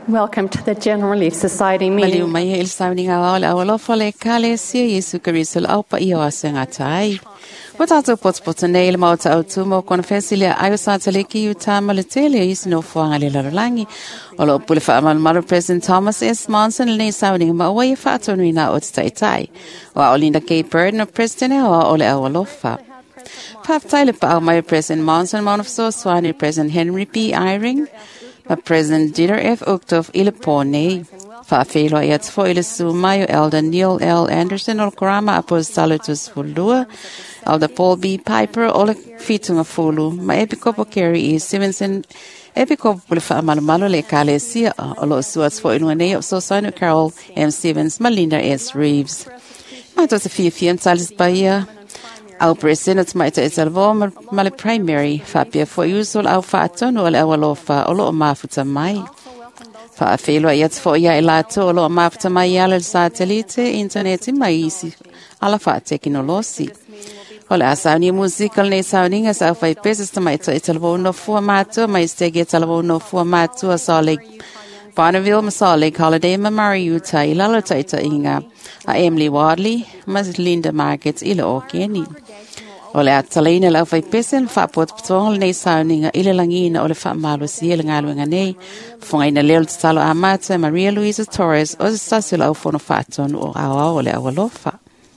Welcome to the General Relief Society Maliu meeting. mai il sauninga au awalofa le kalesia Yesu Karisto au pa ia asenga tai. Watato pots nei le mauta au tumo konfesi le ayo sata le ki utama le tele Yesu no fuanga le larangi. Olo pule fa amal maru President Thomas S. Monson le sauninga ma wai fa atonina o tai. Wa olinda Kay Bird no President o ole awalofa. Paftai le pa au mai President Monson monofso swani President Henry P. Eyring. Ma President Dieter F. Uchtdorf Ilepone. Faafelo iats fo ile sumayo Elder Neil L. Anderson ol korama apostolitus fulua. Elder Paul B. Piper ole fitunga fulu. Ma epikopo Kerry E. Stevenson. Epikopo pule fa malamalo le kalesia. Olo suats fo iluane o so sanu Carol M. Stevens. Melinda S. Reeves. Ma tos a fie salis baia. Au presidents maita e salvo male primary fapia fo usul au faton o le awalofa o lo mafuta mai. Fa afelo iats fo ia elato o lo mafuta mai ala satellite internet mai isi ala fa teknolosi. O le asawni musical ne sawninga sa fai peses maita e salvo no fu mato mai stege salvo no fu mato sa le Bonneville Masalik Holiday Mariuta ilalo taita inga a Emily Wadley mas Linda Markets ila okeni. Ole atalina la fai pesen fa pot ptong nei sauninga ila langina ole fa malo siela ngaluenga nei fonga ina leo talo amata Maria Luisa Torres o sasila o fono faton o awa ole awalofa.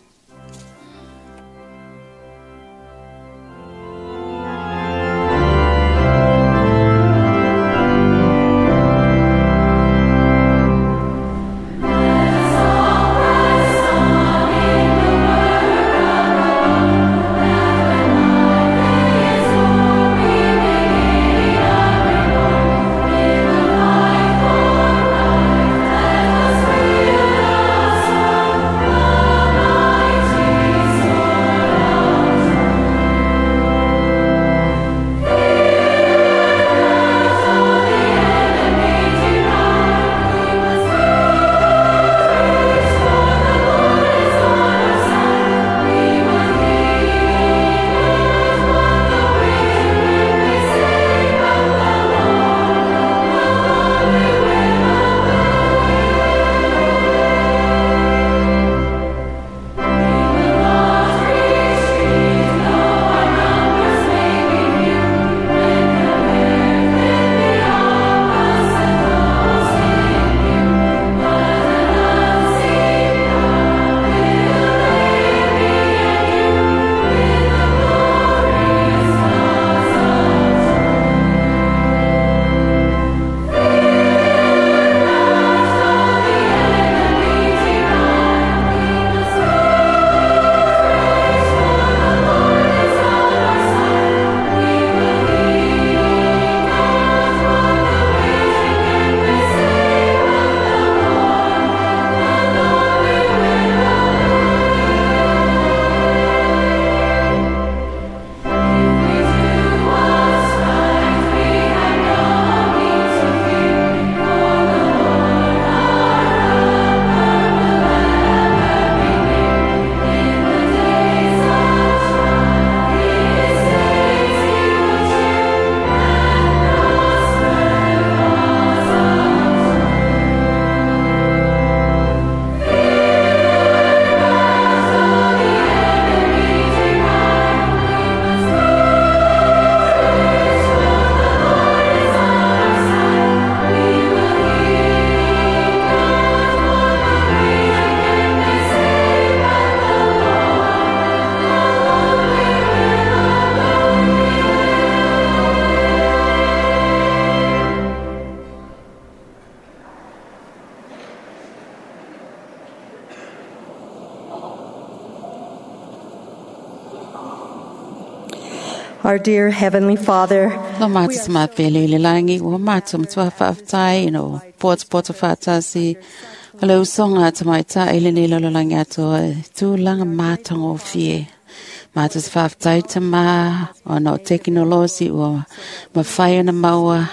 Our dear Heavenly Father, Lo matis ma pele le langi o matum tua faaftai no pot fatasi le usonga tamaita ele ne lo langi ato tu langa matang o fie matis faaftai tama o no teknolosi o ma fai na maua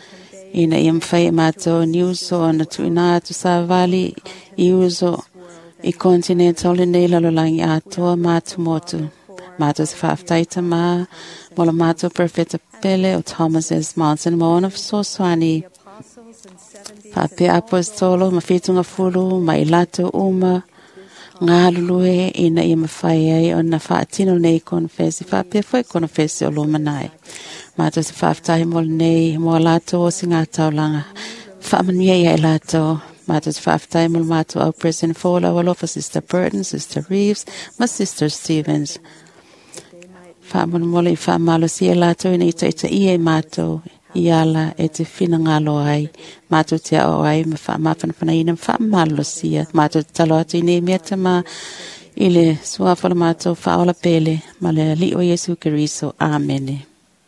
ina im fai mato news o na tuina tu savali I uso I continental ne lo langi ato matumotu Matos faaftaita ma mola mato perfetta pele o Thomas S. Monson mon of Soswani Pape apostolo mafitunga fulu mai lato uma ngalulue ina ia mawhai ai o na whaatino nei konfesi. Pape foi konfesi o luma nai. Mato se whaaftahi mol nei mo lato o singa taulanga. Whaamanuia ia lato. Mato se whaaftahi mol mato au President Fola walofa Sister Burton, Sister Reeves, ma Sister Stevens. Whaamanu mole I whaamalo si lato ina ita ia mato. Iala e te whina ngalo ai. Mātou te ao ai ma whaamawhanawhana ina whaamalo sia. Mātou te talo atu I ne mea tama I le suawhala mātou whaola pele. Ma le li o Yesu Keriso. Amen.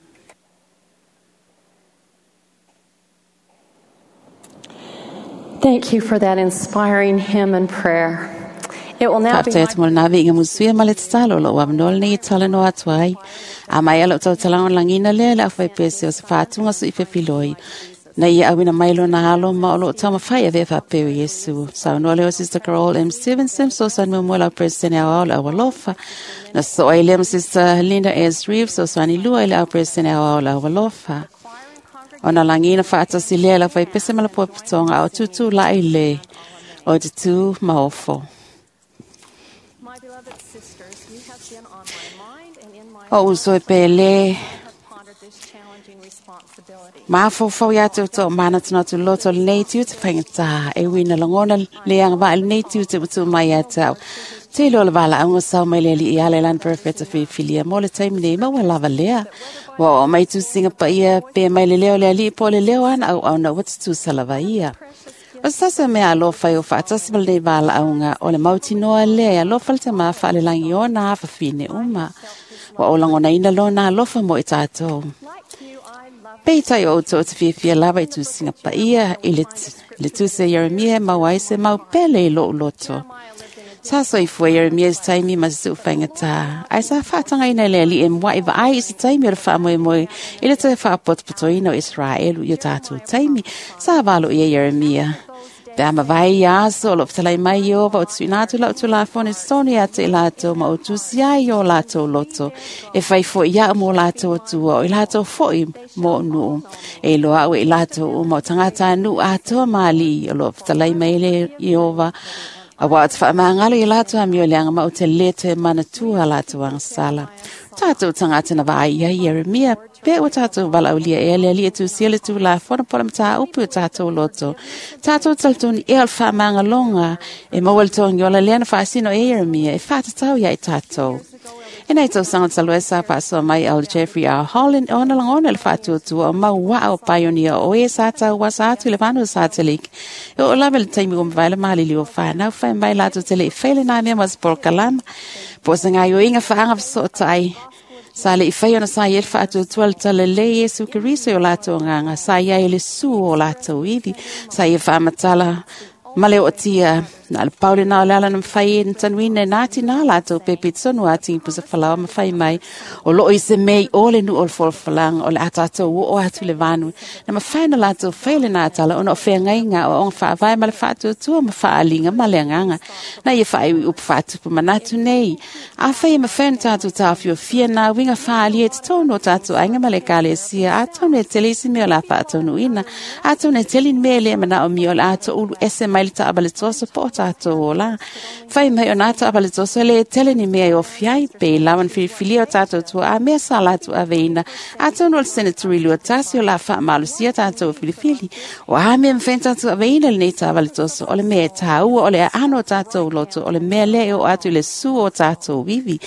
Thank you for that inspiring hymn and prayer. It will now be Whaaptea tumola nawe inga musuia ma le tatalo lo wamnol ni tala no atu ai. A mai alo tau talangon langina le la whai pese o se whaatunga su I whewhiloi. Na ia awina mailo na halo ma olo tau mawhai a vefa peo Yesu. Sa unole o Sister Carol M. Stevenson, so san mumuela President au awalofa. Na so ai lem Sister Linda S. Reeves, so sani lua ile au President au awalofa. Ona langina whaata si lea la whai pese ma la popitonga au tutu la ile. O te tu maofo. O uso e pele mafo ya te to mana tuna tu loto nei tiu te whaingata e wina langona leanga wa nei tiu te butu mai atau te lo wala anga sau mai le li ale lan perfecta fi filia mo le time nei ma wala lea wa mai tu singa pa ia pe mai le leo le ali po le leo ana au na what's tu salava ia o sasa me alo fai o fata simal nei wala anga o le mauti noa le alo falta ma fa le langi ona fa fine uma wa o langona ina lona lofa mo I tātou. Peitai o to te whiawhia lawa I tu singa pa ia I le tu se Yeremia ma wai se mau pele I lo loto. Sa so I fua Yeremia's taimi ma se whaingata. Ai sa whaatanga ina le ali e mwa I ai I se taimi o le wha moe I le te whaapotopoto ina o Israelu I o tātou taimi. Sa walo I Yeremia. Te ama vai aso lo ptalai mai yo va utsuinatu la utula fone soni ate lato ma utusia yo lato loto e fai fo ia mo lato tu o lato fo mo nu e lo au e lato mo tangata nu ato mali lo ptalai mai le yova awat fa mangalo I lato amio leanga ma utelete manatu lato ang sala tato tangata na vai ia Yeremia pe o tato wala ulia e ali tu sele tu la fona por mta upu tato loto tato talton e alfa manga longa e mawalton yola len fa sino e Yeremia e fa tato ya tato e nei to sanga salwesa paso mai al Jeffrey R. Holland ona langona le fatu tu ma wa o pioneer o e sata wa satu le vanu satelik e o level time go vale mali li o fa na fa mai lato tele fele na me mas por kalam posanga yo inga fa anga so tai Sale I whai ona sa ier whaatu tual tala le Yesu Keriso o lato nganga. Sa ia ele su o lato iwi. Sa ia whaamatala male o tia. Na le paule na o leala na mwhai e tanuine nati na lato pepe tsonu ati pusa whalawa mwhai mai. O loo I se mei o le nu o le whalawhalang o le atato o atu le vanu. Na mwhai na lato whaile na atala ona o whea ngainga o onga whaavai ma le whaatu tua ma whaalinga ma le nganga. Na ia whai upu whaatupu manatu nei. A whai ma whai na tatu tawhio fia na winga whaali e te tono o tatu ainga ma le kale sia. A tonu e tele isi mea la whaatonu ina. A tonu e tele ni mea le mana o mio le ato ulu ese mai le ta abale toso po tato ola. Fai mai ona ta abale toso le tele ni mea o fiai pe lawan filio tato tu a mea salatu aveina. A tonu o senaturi lua tasi o la wha malusia tato filifili. O a mea mwhenta tu aveina le nei ta abale toso o le mea tau o le ano tato loto o le mea le o atu le su o tato vivi.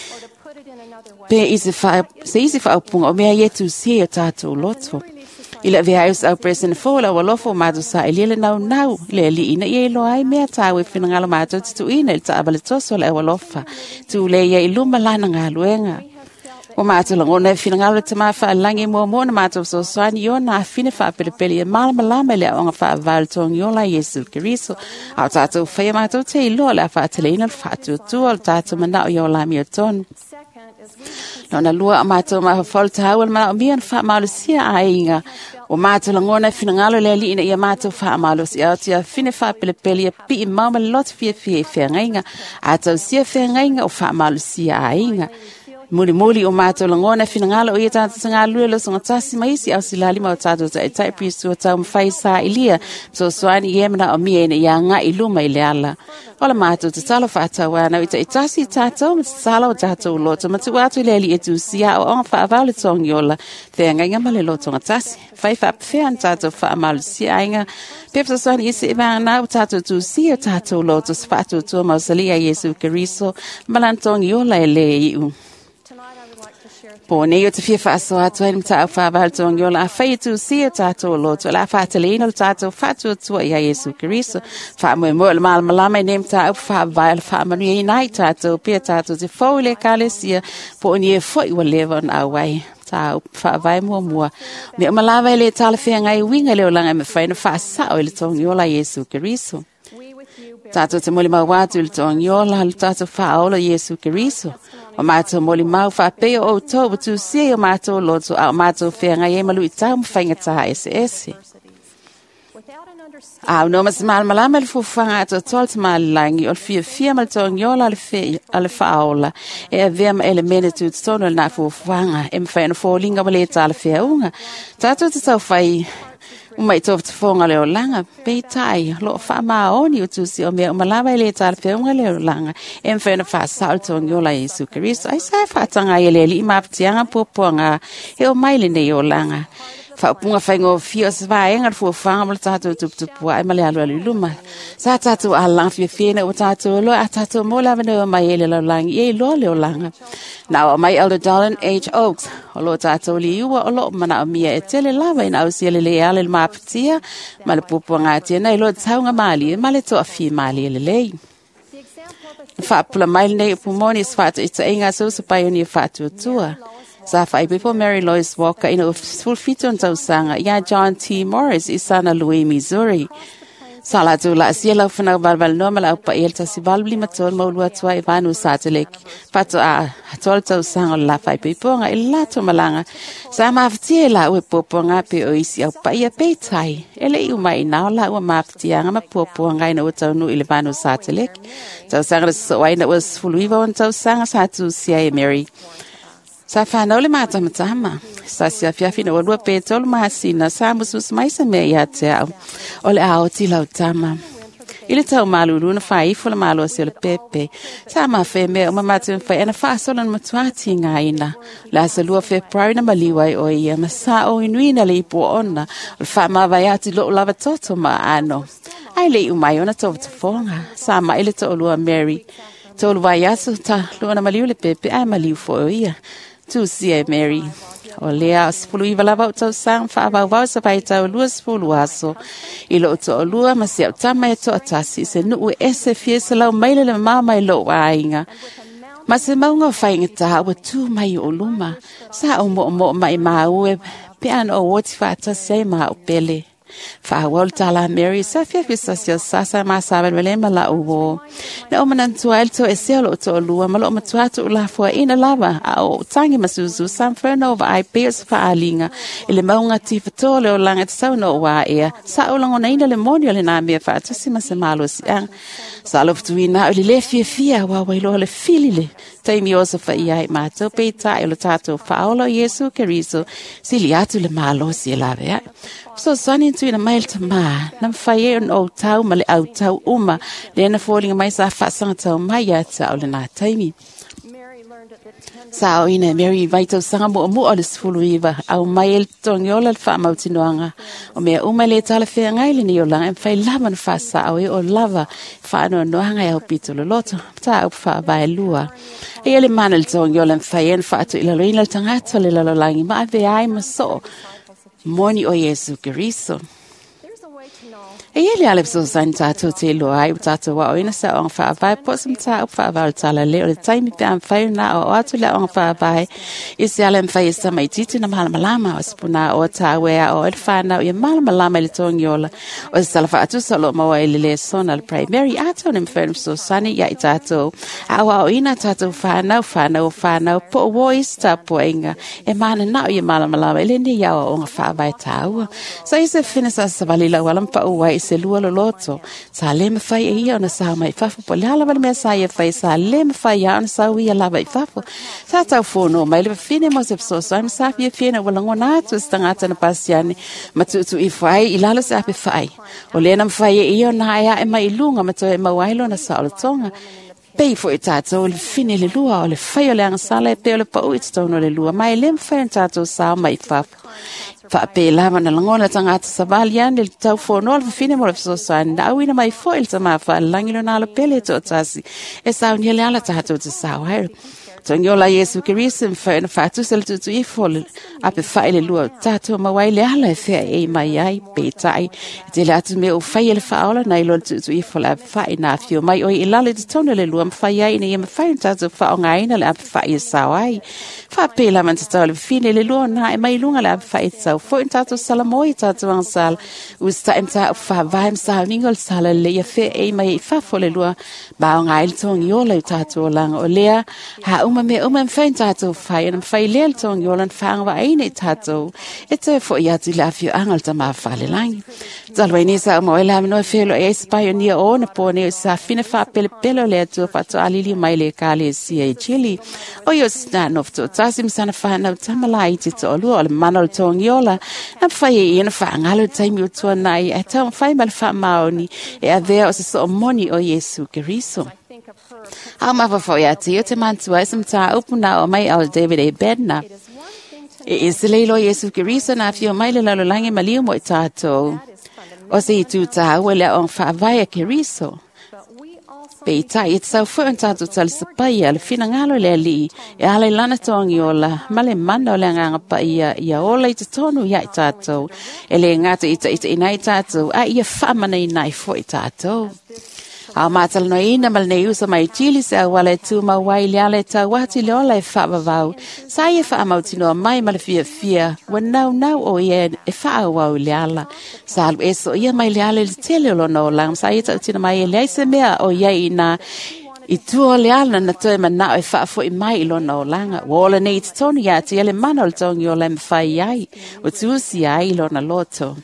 Pe isi wha upunga o mea yetu si o tato loto. Ila veaus au President Fola walofo matu sa ilile nau le li ina ye lo ai mea tawe finangala matu tu ina ta abale toso le walofa tu le ye iluma lana ngaluenga o matu langona finangala te ma fa langi mo na matu so swani yo na fine fa pelepele malama le onga fa valtong yo la Yesu Keriso au tatu fa matu te lo la fa telena fa tu al tatu mana yo la mi ton Nona lua amato ma falta hawal ma mian fa malusia ainga o mato langona finangalo le ali ina ia mato fa malusia tia fine fa pelepele pi mama lot fie ngainga ato sia ngainga o fa malusia ainga Muli o mātou langona finangala o ia tātou sanga lua lo songa tasi maisi au silali mau tātou tai prisu o tau mwhai sa ilia so soani i emana o mia ina ia ngā i luma i le ala. Ola mātou te talo whaatau ana i tasi tātou ma te talo o tātou loto ma tu atu le li e tu sia o onga whaavau le tongi ola te ngai ngama le loto ngā tasi. Whai whaapwhea tātou whaamalu si ainga pepsa soani isi i vāna o tātou tu sia o tātou loto sa whaatu tua mausalia Jesu Keriso malantongi ola e le i u. Pone o te fia whaaso atu ai mta au whaavau tongi ola a whai tu sia tātou loto la whaatelina o tātou whaatu tua i a Jesu Keriso whaamoe moe le malamalama i nemta au whaavau le whaamanu i nai tātou pia tātou te whau le kālesia pone e whai wa lewa na au ai tāu whaavai mua me o malawa i le tāle whea ngai winga leo langa me whaina whaasao i le tongi ola Jesu Keriso tātou te moli mau wātu i le tongi ola le tātou whaola Jesu Keriso o mātou moli mau whapea o tau watu sia o mātou loto a o mātou whea ngai e malu i tau mwhainga taha ese. Au no mas malama le fufanga ato tol te malangi o fia mal tongi ola ale whaola e a vea ma elemene tu tono na fufanga e mwhaina fōlinga wale tāle whea unga. Tātou te tau whai umai tof te whonga leo langa, pei tai, lo wha maoni o tusi o mea umalawa i le tāle whiunga leo langa, e mwhena wha sao tongi o la Jesu Keriso, ai sai whaatanga i le li maptianga puapuanga, e o maile nei o langa. Whaupunga whaingo fio sa whaenga rufua whanga mala tātou tuputupua ai male alu luma. Sa tātou alang whiawhiena o tātou lo a tātou mo lawa o mai ele lau langi e lo leo langa. Nā o mai Elder Dolan H. Oaks, o lo tātou li ua o lo mana o mia e tele lawa ina au siele le ale le mapatia, ma le pupuanga atia nei lo taunga mali e male toa fi mali e le lei. Whaapula maile nei pumoni is whaatu ita inga so sa pai ni whaatu tua. Sa whai before Mary Lois Walker ina o fulfito on tau sanga ia John T. Morris i sana Louis, Missouri. Sa la tu la sia lau whanau balbal no mala upa i elta si balbli matol maulua tua i vanu satelek. Pato a tol tau sanga la whai piponga i lato malanga. Sa mawhtia la ue poponga pe o isi au pa ia peitai. Ele i umai nao la ua mawhtia nga ma poponga ina ua tau nu i le vanu satelek. Tau sanga na so waina ua sfuluiva on tau sanga sa tu sia e Mary. Sa whanau le mātamatama, sa sia fiafina o lua pētolu mahasina, sa musus mai sa mea ia te au, o le ao ti lau tama. I le tau malulu na whaifo le malo si o le pepe, sa mawhe mea o mamatu mwhai ana whaasola na matuati ngā ina. La sa lua Februari na maliwai o ia, ma sa o inuina le ipo ona, o le wha mawai ati lo lava toto ma ano. Ai le umai ona tau tafonga, sa ma ile to lua Mary. Tolu vai asu ta lua na maliu le pepe, ai maliu fo o ia. Tu sia Mary. O lea spulu iwa lava o tau sang whaavau wau sa pai tau lua spulu aso. I lo to o lua ma siau tama e to atasi se nuu ese fie se lau maile le mama i lo wa ainga. Ma se maunga o whainga taha wa tu mai o luma. Sa o mo mai maue pe an o woti whaatasi ma o pele. Whahawal tala Mary sa fiafisa sio sasa ma saben wale mala uwo. Na o manantua el to e seo lo to lua malo matuatu ula fua ina lava a o tangi masuzu San Fernova ai peos whaalinga ele maunga tifatole o langa te sau no wa ea sa o langona ina le monio le na mea whaatasi masamalo si ang sa aloftuina o le fia wa wailo le filile taimi osa whaia i mātou peita e lo tātou whaolo Jesu Keriso si liatu le malo si e lawe ai. So sani tu ina mail ta ma nam whaie on o tau ma le au tau uma le ana fōlinga mai sa whaasanga tau mai a tau le nā taimi. Sa o ina Mary vaitau sanga mo o le sfulu iwa au mai el tongi ola le wha mautinoanga o mea uma le tala whea ngai le ni o langa e whai lava na whaasa au e o lava wha anua noanga e au pito le loto ta au wha vai lua e ele mana le tongi ola e whai en wha atu ilalo ina le tangata le lalo langi ma ave ai ma so moni o Jesu Keriso. E ele ale so san tātou te loa ai tātou wa oina sa o whaavai posum tā o whaavai tala leo le taimi pe am whai na o atu le o whaavai i se ale mwhai sa mai titi na malamalama o spuna o tā wea o el whanau i malamalama le tongi ola o se sala whaatu sa lo maua ele le sona le primary ato ni mwhenum so sani ia i tātou a wa oina tātou whanau po o wois tā po inga e mana na o i malamalama ele ni ia o ngā whaavai tāua sa i se whina sa walila walam pa uai se lua lo loto. Sa le me fai e ia ona sa mai fafo po le ala vale mea sa ia fai sa le me fai ia ona sa ia lava i fafo. Sa tau fono mai le fine mo se pso sa sa fia fina wala ngona atu stangata na pasiani ma tu I fai I lalo se ape fai. O le na fai e ia ona ia e mai lunga ma to e mawailo na sa o tonga. Pei fo tato le fine le lua o le fai o le angasala e pe o le pau tono le lua mai le fai tato sa mai fafo. Fa pe lava na langona tangata sa valian le tau fono le fine mo le so sa na wina mai foil tama fa langilo na le pele to tasi e sa ni le ala tato te sa wa Tongola Yesu Kristo fa na fatu sel tu I fol ape fa ile lua tato ma wai le ala fe e mai ai pe tai te la tu me o fa ile fa ola na ilo tu I fol ape fa ina fio mai o ila le tono le lua fa ai ne me fa tato fa o ngai na le ape fa I sa wai fa pe la man tato le fine le lua na e mai lunga le ape fa I sa fo tato sala moi tato an sal us ta emta fa vaim sa ningol sala le fe e mai fa fo le lua ba o ngai tong yo le tato lang o le ha uma fein tato fai and fai lel tong yolan fang wa ine tato it's for ya ti la fio angal tama fale lang talweni sa mo ela no felo e pioneer on pone sa fine fa pelo le to fa to alili mai le kale si e chili o yo stand of to tasim sana fa na tamalai ti to lu al manol tong yola na fai ina fa ngalo time yo to nai atam fai mal fa maoni e ave o so moni o Yesu Kristo Ama fa ya ti te man tu ai some ta opuna o mai al David e bedna. Is le lo Yesu Kristo na fio mai le lo lange mali mo tato. O se tu ta wele on fa vai Kristo. Pe ta it so fu tato tal se pa ya le fina ngalo le li. E ale lana tongi ola male manda le nga pa ia ola I tonu ya tato. Ele ngata ita inai tato a ia fa mana inai fo tato. A matal no ina mal ne usa mai chili se wala tu ma wai le ta wati le ola e fa vau sa e fa mauti no mai mal fia when now o ye e fa wa le ala sa e so ye mai le ale tele lo no lang sa e ta tina mai le se mea o ye ina I tu le ala na to ma na e fa fo I mai lo no langa wala ne it tonu ya ti le manol tong yo le fai ai o tu si ai lo na loto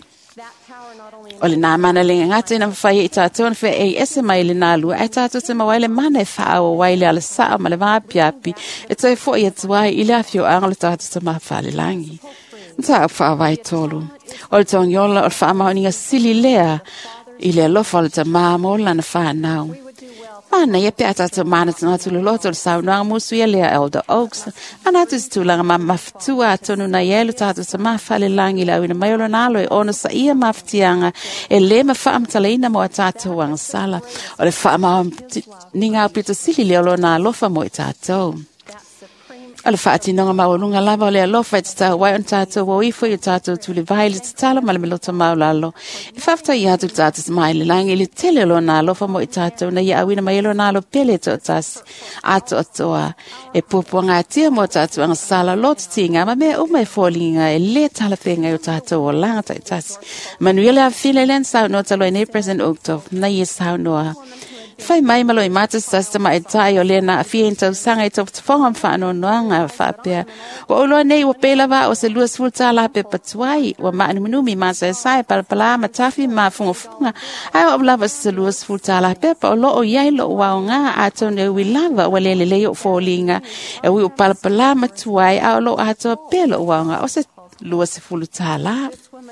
Ole na mana le ngate na fai I tato fe e ese mai le nalu e tato se mawai le mana e fa o wai le ala sa ma le va piapi e toi fo I tuai I le afio anglo tato se ma fa le langi nta fa vai tolu ol tong yola ol fa ma ni sili lea I le lo fa le ma mo la na fa now Mana ye peta to mana to tu lo to sa no musu ye le elder oaks ana tus tu la ma maftua to no na ye lo tato se ma fa le langi la ina mai lo na lo ona sa ia maftianga e le ma fa amtalina mo tato wang sala o le fa ma ninga pito sili le lo na lo fa mo tato Ala fati nonga maulunga lava le lo fa tsa wa on tato wo I fo tato tu le vai le tala mal melo tama lalo I fafta ya tu tato smile lang ile tele lo na lo fa mo tato na ya wina mai lo na lo pele to tas ato toa e popo nga tia mo tato ang sala lot tinga ma me o mai fallinga e le tala fenga yo tato o langa tas manuela file len sa no talo ne present october na yes how no Fai mai malo I mata sistema e tai o lena fienta sanga I top fongam fa no nga fa pe. O lo nei o pela va o se luas fulta la pe patwai o ma nu mi ma se sai pal pala ma tafi ma funga. Ai o lava se luas fulta la pe o lo o yai lo wa nga ato ne wi lava o le o fallinga e wi o pal pala ma twai a lo ato pelo wa nga o se luas fulta la.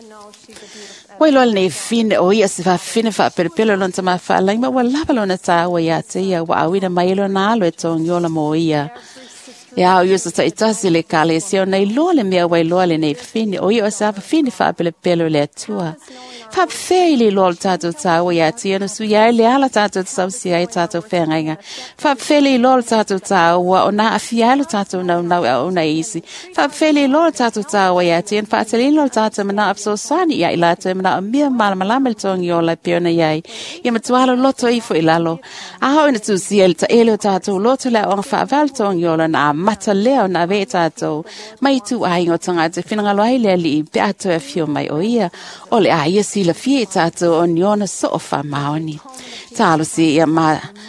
Wai lo ne fin o ia se fa fine fa per pelo non tama fa la ma wala lo na ta wa ya te ia wa awina mai lo na lo tong yo la mo ia ya o yusa ta itasi le kale se ona lo le me wai lo le ne fin o ia sa fa fine fa per pelo le tua fa feili lo tato ta wa ya te no su ya le ala tato sa si ai tato fenga fa feili lo tato ta wa ona afia lo tato na ona isi fa feili lo tato ta wa ya te fa tele lo tato mana apso sani ya ila te mana mia malamel tong yo la piona yai ya matwalo lo to ifo ilalo a ho na tu si el ta elo tato lo to la on fa val tong yo la na mata leo na ve tato mai tu ai ngotanga te finanga lo ai le li pe ato e fio mai o ia ole a ia si la fie tato on yona so fa maoni talo si ia ma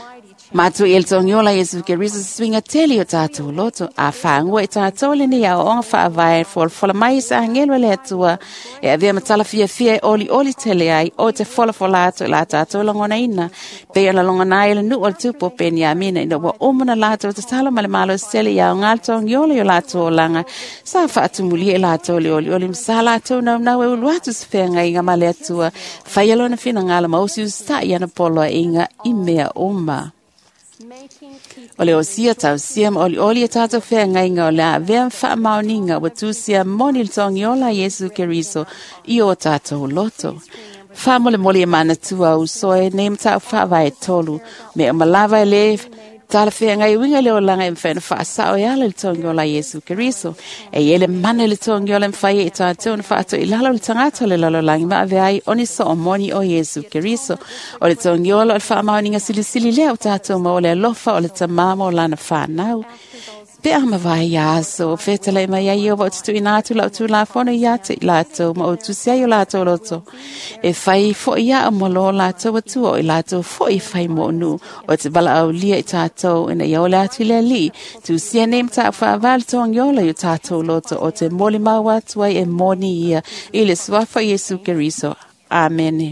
Matu il tong yola Yesu Keriso swinga teli o tātou loto. A whaangua i tātou le ni a onga whaavai fola mai sa hangelo le atua. E avea matala fia oli tele ai o te fola ato la tātou langona ina. Pea la longona ai le nu o tupo peni a mina ina wa omana lato te tala male malo sele ya o ngal tong yola yo lato o langa. Sa whaatumuli e lato le oli msa lato na e uluatu se whenga inga male atua. Whaialo na whina ngala mausi usta i ana polo inga i mea oma. Ole o sia tau sia oli e tātou whea ngainga o lea vea wha maoninga wa tu sia moni le tongi ola Yesu Keriso i o tātou loto. Wha mole e mana tua usoe ne mta wha vai tolu me o malawa e le tala whea ngai winga leo langa e mwhena wha sao e ala le tongi ola Yesu Keriso. E ele mana le tongi ola mwhai e tātou na wha ato i lalo le tangata le lalo langi ma ave ai oni so o moni o Yesu Keriso. O le tongi ola o le wha maoninga sili leo tātou ma o le alofa o le tamama o lana whanau. Pe ama vai ya so fetele mai ai o tu ina tu la fono ya te la to mo tu sia yo la to loto e fai fo ya mo lo la to tu o la to fo i fai mo nu o te bala au li ta to ina yo la tu le li tu sia nem ta fa val tong yo la yo ta to loto o te moli ma wa tu e moni ia ile swa fa Yesu Keriso. Amen.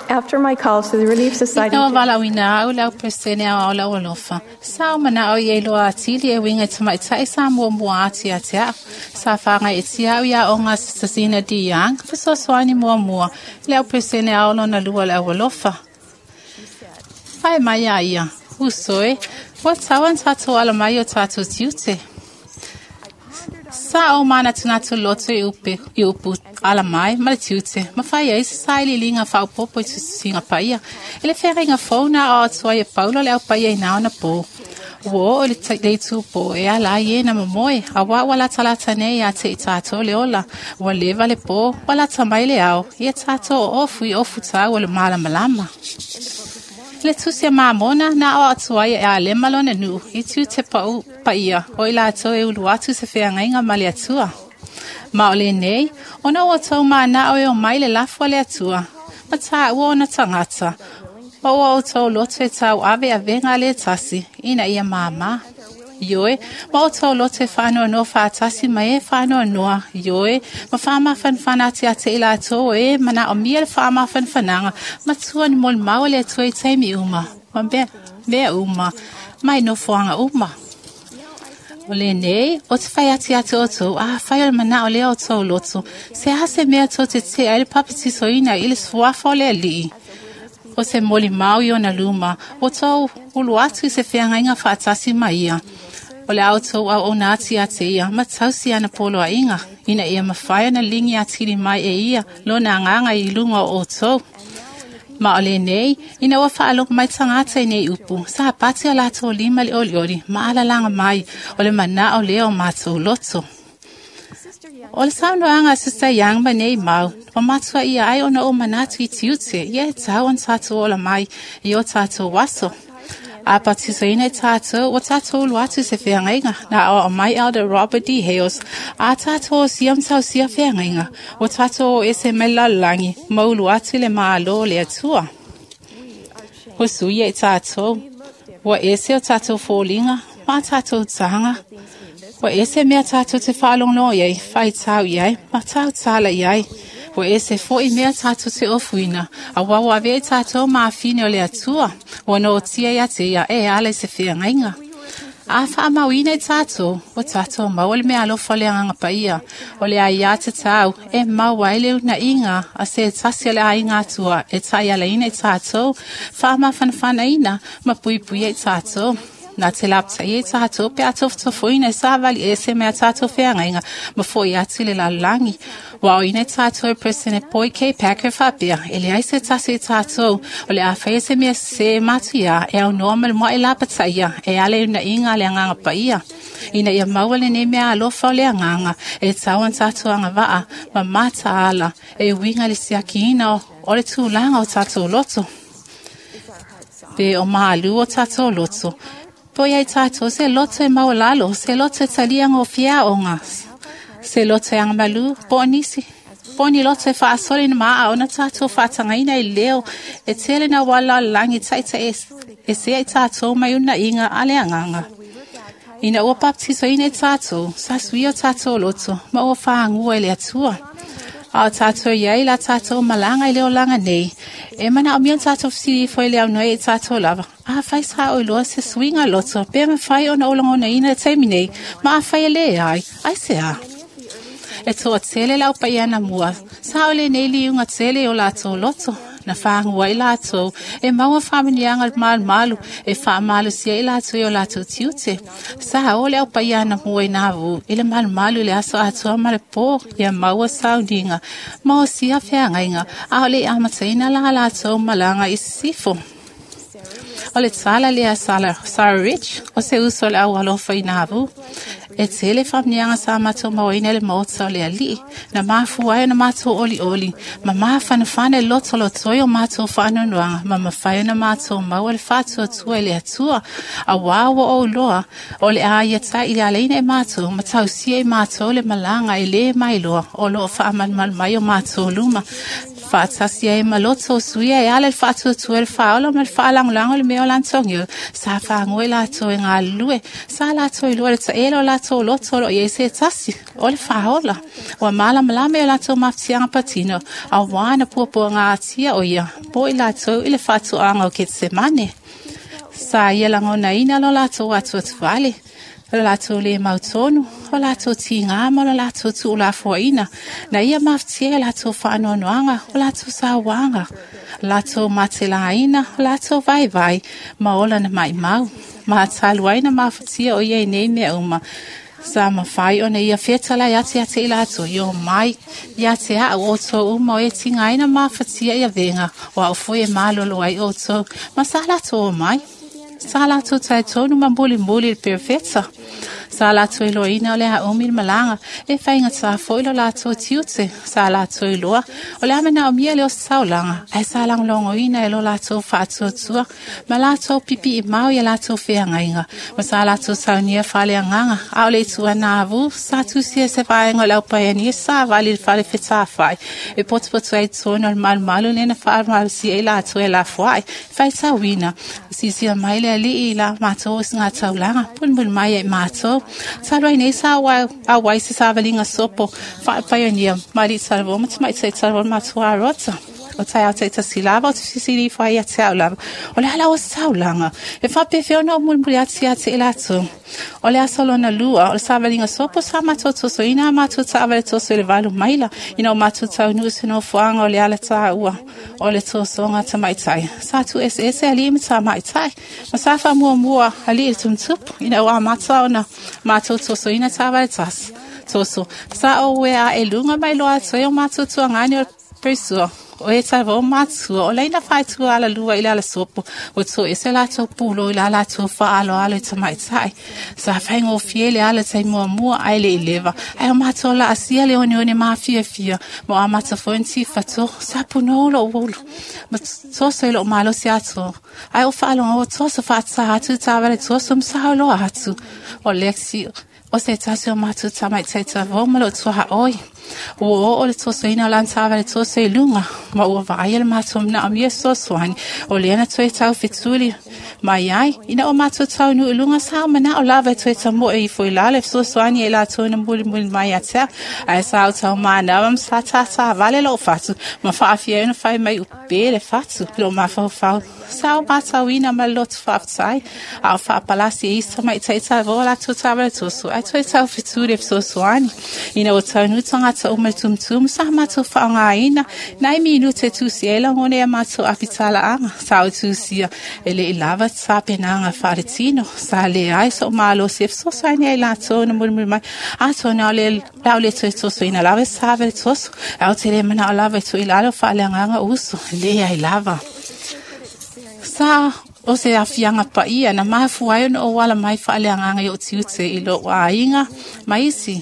After my calls to the Relief Society, no wala wina au lau presene au lau alofa. Sao mana au ye loa atili e winga tamai tai sa mua mua ati atea. Sa whanga e tia au ia o ngā sasina di yang. Fiso swani mua mua. Lau presene au lona lua lau alofa. Whai mai a ia. Usoe. Wa tawan tato ala mai o tato tiute. Sa o mana tunatu loto i upu ala mai ma le tiute. Ma whai eis sa ili linga whau popo i tusinga paia. Ele wheringa whauna o atua i paulo leo paia i nao na po. Wo o le teitu po e ala i e na mamoe. A wala talata nei a te i tato le ola. Wa leva le po, wala tamai le au. I e tato o ofu i ofu tau o le mala malama. Le tusia mamona na o atua i a le malone nu. I tu te pau paia. O i la ato e ulu atu se whea ngainga mali atua. Ma o le nei, ona o tau maa na o e o mai le lafua le atua. Ma taa ua ona tangata. O tau loto e tau ave a venga le tasi. Ina ia mama. Ioe, ma o tau lote whanua no whaatasi ma e whanua noa. Ioe, ma whama whanwhanati a te ila ato e mana o mia le whama whanwhananga. Ma tua ni mol maua le atua i teimi uma. Ma bea uma. Mai no whanga uma. O le nei, o te whai ati ate o tau, whai o mana o leo o tau loto. Se hase mea tau te te aile papiti soina ili swafa o le alii. O se moli mau i o na luma, o tau ulu atu i se whenga inga whaatasi maia. O le au tau au o nāti a te ia, ma tau si ana polo a inga. Ina ia mawhaia na lingi a tiri mai e ia, lo na nganga i lunga o tau. Ma o le nei, ina ua whaalok mai tangata i nei upu. Sa pati o lato o lima le oliori, ma ala langa mai, o le mana o leo mātou loto. O le saunoanga Sister Yang ma nei mau, o matua ia ai ona o manatu i tiute, ia e tau an tātou o la mai, i o tātou waso. A patiso ina e tātou, o tātou luatu se whiangainga, na o mai elder Robert D. Hales, a tātou o siam tau sia whiangainga, o tātou o ese me lalangi, mau luatu le maalo le atua. O suia e tātou, o ese o tātou fōlinga, ma tātou tanga, o ese mea tātou te whalonglo iai, whai tau iai, ma tau tala iai. O ese fo i mea tātou te ofuina, a wawa vei tātou maa fine o le atua, o no tia ia te ia e ale se whiangainga. A wha mawina i tātou, o tātou mawale mea alofa le anga paia, o le ai te tau, e mawaile na inga, a se tasi le ai ngā tua, e tai ala ina i tātou, wha ma whanwhana ina, ma pui pui i tātou. Na te lapta i tātou pe atof fuina sa vali e se mea tātou whiangainga ma foi ati le lalangi. Wao ina tātou e presene poi kei Packer whapea, e le aise tasi tātou, o le awhai se mea se matua e au normal mo e lapataia, e ale una inga le anganga paia. Ina ia mawale ne mea alofa o le anganga, e tauan tātou anga waa, ma mata ala, e winga le siaki ina o le tūlanga o tātou loto. Pe o maalu o tātou loto. Poi ai tātou, se loto e maulalo, se loto e talianga o fia onga. Se loto e angamalu, bonisi. Boni loto e whaasori na maa, ona tātou whaatangaina i leo, e tele na wala langi taita e se ai tātou mai una inga ale anganga. Ina ua baptiso ina e tātou, sa sui o tātou loto, ma ua whaangua e le atua. A tātou iai la tātou malanga i leo langa nei. E mana o mian tātou fsiri foi leo noi e tātou lava. A whai sa o loa se swinga loto. Pea me whai o na olango na ina e teimi nei. Ma a whai e le ai. Ai se a. E toa tele lau pa iana mua. Sa o le nei li unga tele o lātou loto. Na whaangua i lātou. E maua whaminianga malu. E whaamalu sia i lātou i o lātou tiute. Sa o leo pa iana mua i nāvu. I le malu le aso atua ma le pō. Ia maua sauninga. Mao sia whiangainga. A o le amataina la lātou malanga i sifo. O le tala lea Sarah Rich. O se uso le au alofa i nāvu. E tele whamnianga sa mato mawaina le maota o le ali. Na mafu ai na mato oli oli. Ma whanawhane loto lotoi o mato whanonuanga. Ma mawhai na mato maua le whatua tua le atua. A wawa o loa. O le aia ta i aleina e mato. Ma tausia e mato le malanga e le mai loa. O loa whaamanman mai o mato luma. Whaatasi e maloto suia e ale whaatu tuel whaola me whaalang lango le meo lantong sa whaangoe lato e ngā lue sa lato I lua le taelo lato loto lo i se tasi o le whaola o mala malame o lato maftianga patino a wana puapua ngā atia o ia po I lato I le whaatu anga o ket se mane sa ia langona ina lo lato atu atu vale o lato le mautonu o lato tinga ma o lato tu la foina na ia maftia lato whaanoanoanga o lato sa wanga lato matelaina o lato vai vai ma ola na mai mau ma taluaina maftia o ia nei me uma sa mawhai o na ia whetala ate I lato yo mai ia te a o to uma o e tingaina mawhatia ia venga o au foi e malolo ai o to ma sa lato o mai sa lato tai tonu mambuli mbuli perfetsa sa lato I loina o le ha umil malanga e whainga sa foi lo lato tiute sa lato I loa o le amena o mia le o saulanga ai sa lang longo ina e lo lato whaatu tua ma lato pipi I mau I lato whiangainga ma sa lato saunia whale anganga au le tua navu sa tusia se whaenga lau paiani sa vali le whale wheta whai e potu ai tono al malu nena whaarmalu si e lato e la whai whai sa wina si mai le li I la mato ngā taulanga pun mai e mato Salwai nei sa a wai se sa valinga sopo fa pioneer mari salvo mai sai salvo matua rota o tai au te silava o te sisiri fai a te aulava o le hala o saulanga e fa pe feo no mulmuri ati a te elato o le asolo na lua o le sa valinga sopo sa mato toso ina mato ta avale toso le valu maila ina o mato tau nusi no fuanga o le ala ta ua o le toso nga ta maitai sa tu SS ali imi ta maitai ma sa fa mua ali il tumtup ina o a mata o na mato toso ina ta avale tas toso sa o wea e lunga mai loa toyo mato tua ngani o persua o e salvo matua o leina fai tu ala lua I ala sopo o to e se lato pulo I ala to fa alo te mai tai sa fai ngo fiele ala tai mua ai le leva ai o mato la asia le one ma fia mo a mato fonti fato sa punolo wolo ma so se lo malo si ato ai o fa alo o to so fa sa tu ta vale to so sa lo atu o lexi o se tasio matu tamai teta vomalo tuha oi o le toso ina lantava le toso I lunga ma o vai le matu na amia so swani o le ana toi tau fituli mai ai ina o matu tau nu lunga sa mana o lava toi tamo I foi la le so swani e la toi na muli mai ata ai sa tau mana am sa vale lo fatu ma fa afia no fai mai upe le fatu lo ma fa sa mata wina ma lot faftai a fa palasi isa mai teta vola tu tava toso ai toi tau fituli so swani ina o tau nu tanga o me tum sa mato whaanga ina nai minute tu siela ngone a mato apitala anga sao tu sia ele lava sa penanga faretino sa le ai so malo sef so sa ni la to no murmur mai a to na le laule to so ina lava sa ver to au tele mana lava to ilalo fa le anga uso le ai lava sa o se afianga pa ia na mafu ai no wala mai fa le anga yo tiute ilo wa inga mai si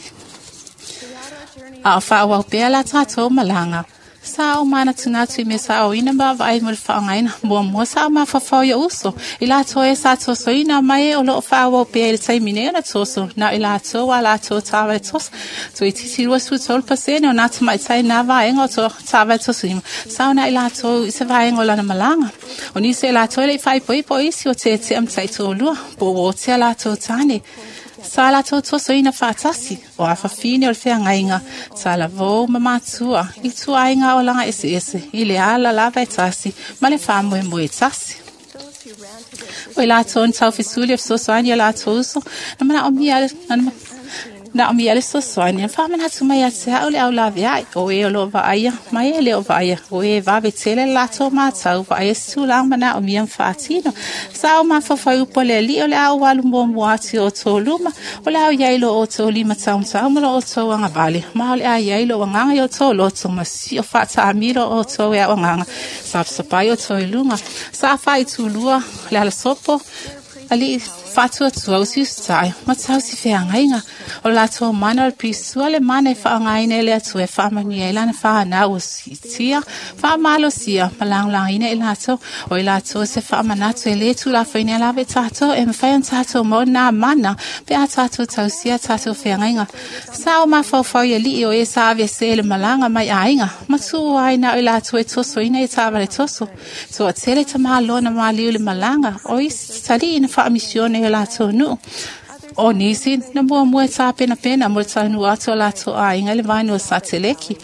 a fa wa pe la tato malanga sa o mana tunatu me sa o ina ba vai mo fa ngaina mo sa ma fa fa yo uso ila to e sa to so ina mai o lo fa wa pe el sai mine na to so na ila to wala to ta va to so it si was to sol paseno na to mai sai na va en o to ta va to sim sa na ila to se va en o la na malanga o ni se la to le fai poi si o te am sai to lu po o te la to tani Sala to so ina fatasi o afa fine o le feangainga sala vo mamatua I tuainga o langa ese I le ala lava e tasi ma le famo e mo e tasi o I la ton tau fisuli e so soania la toso na mana o mia na o mia le so soania fa mana tu mai ate au le au la via o e o lo va aia mai e le o va aia o e va vetele la to ma tau va aia su lang mana o mia fatino sa o ma fa fa u pole li o le au walu mo ati o to luma o le au yailo o to lima tau mo o to anga vale ma o le au yailo o nganga o to lo to ma si o fa ta amiro o to e o nganga sa pa o to lunga sa fa I tu lua le ala sopo ali fatua tua usi sai ma tau si fe ngainga o la to mana pisua le mana fa ngaine le atu e fa mani e lana fa na o sia fa malo sia malang lang ine la to o la to se fa mana to le tu la fa ine la ve tato e fa en tato mo na mana pe a tato tau sia tato fe ngainga sa o ma fa ye li o e sa ve se le malanga mai ainga ma tu ai na o la to e to so ine ta va le to so so tele ta ma lo na ma li le malanga o i sali ina fa misione e la to nu o nisi na mo sa pena mo sa nu ato la to ai ngale vai no sa teleki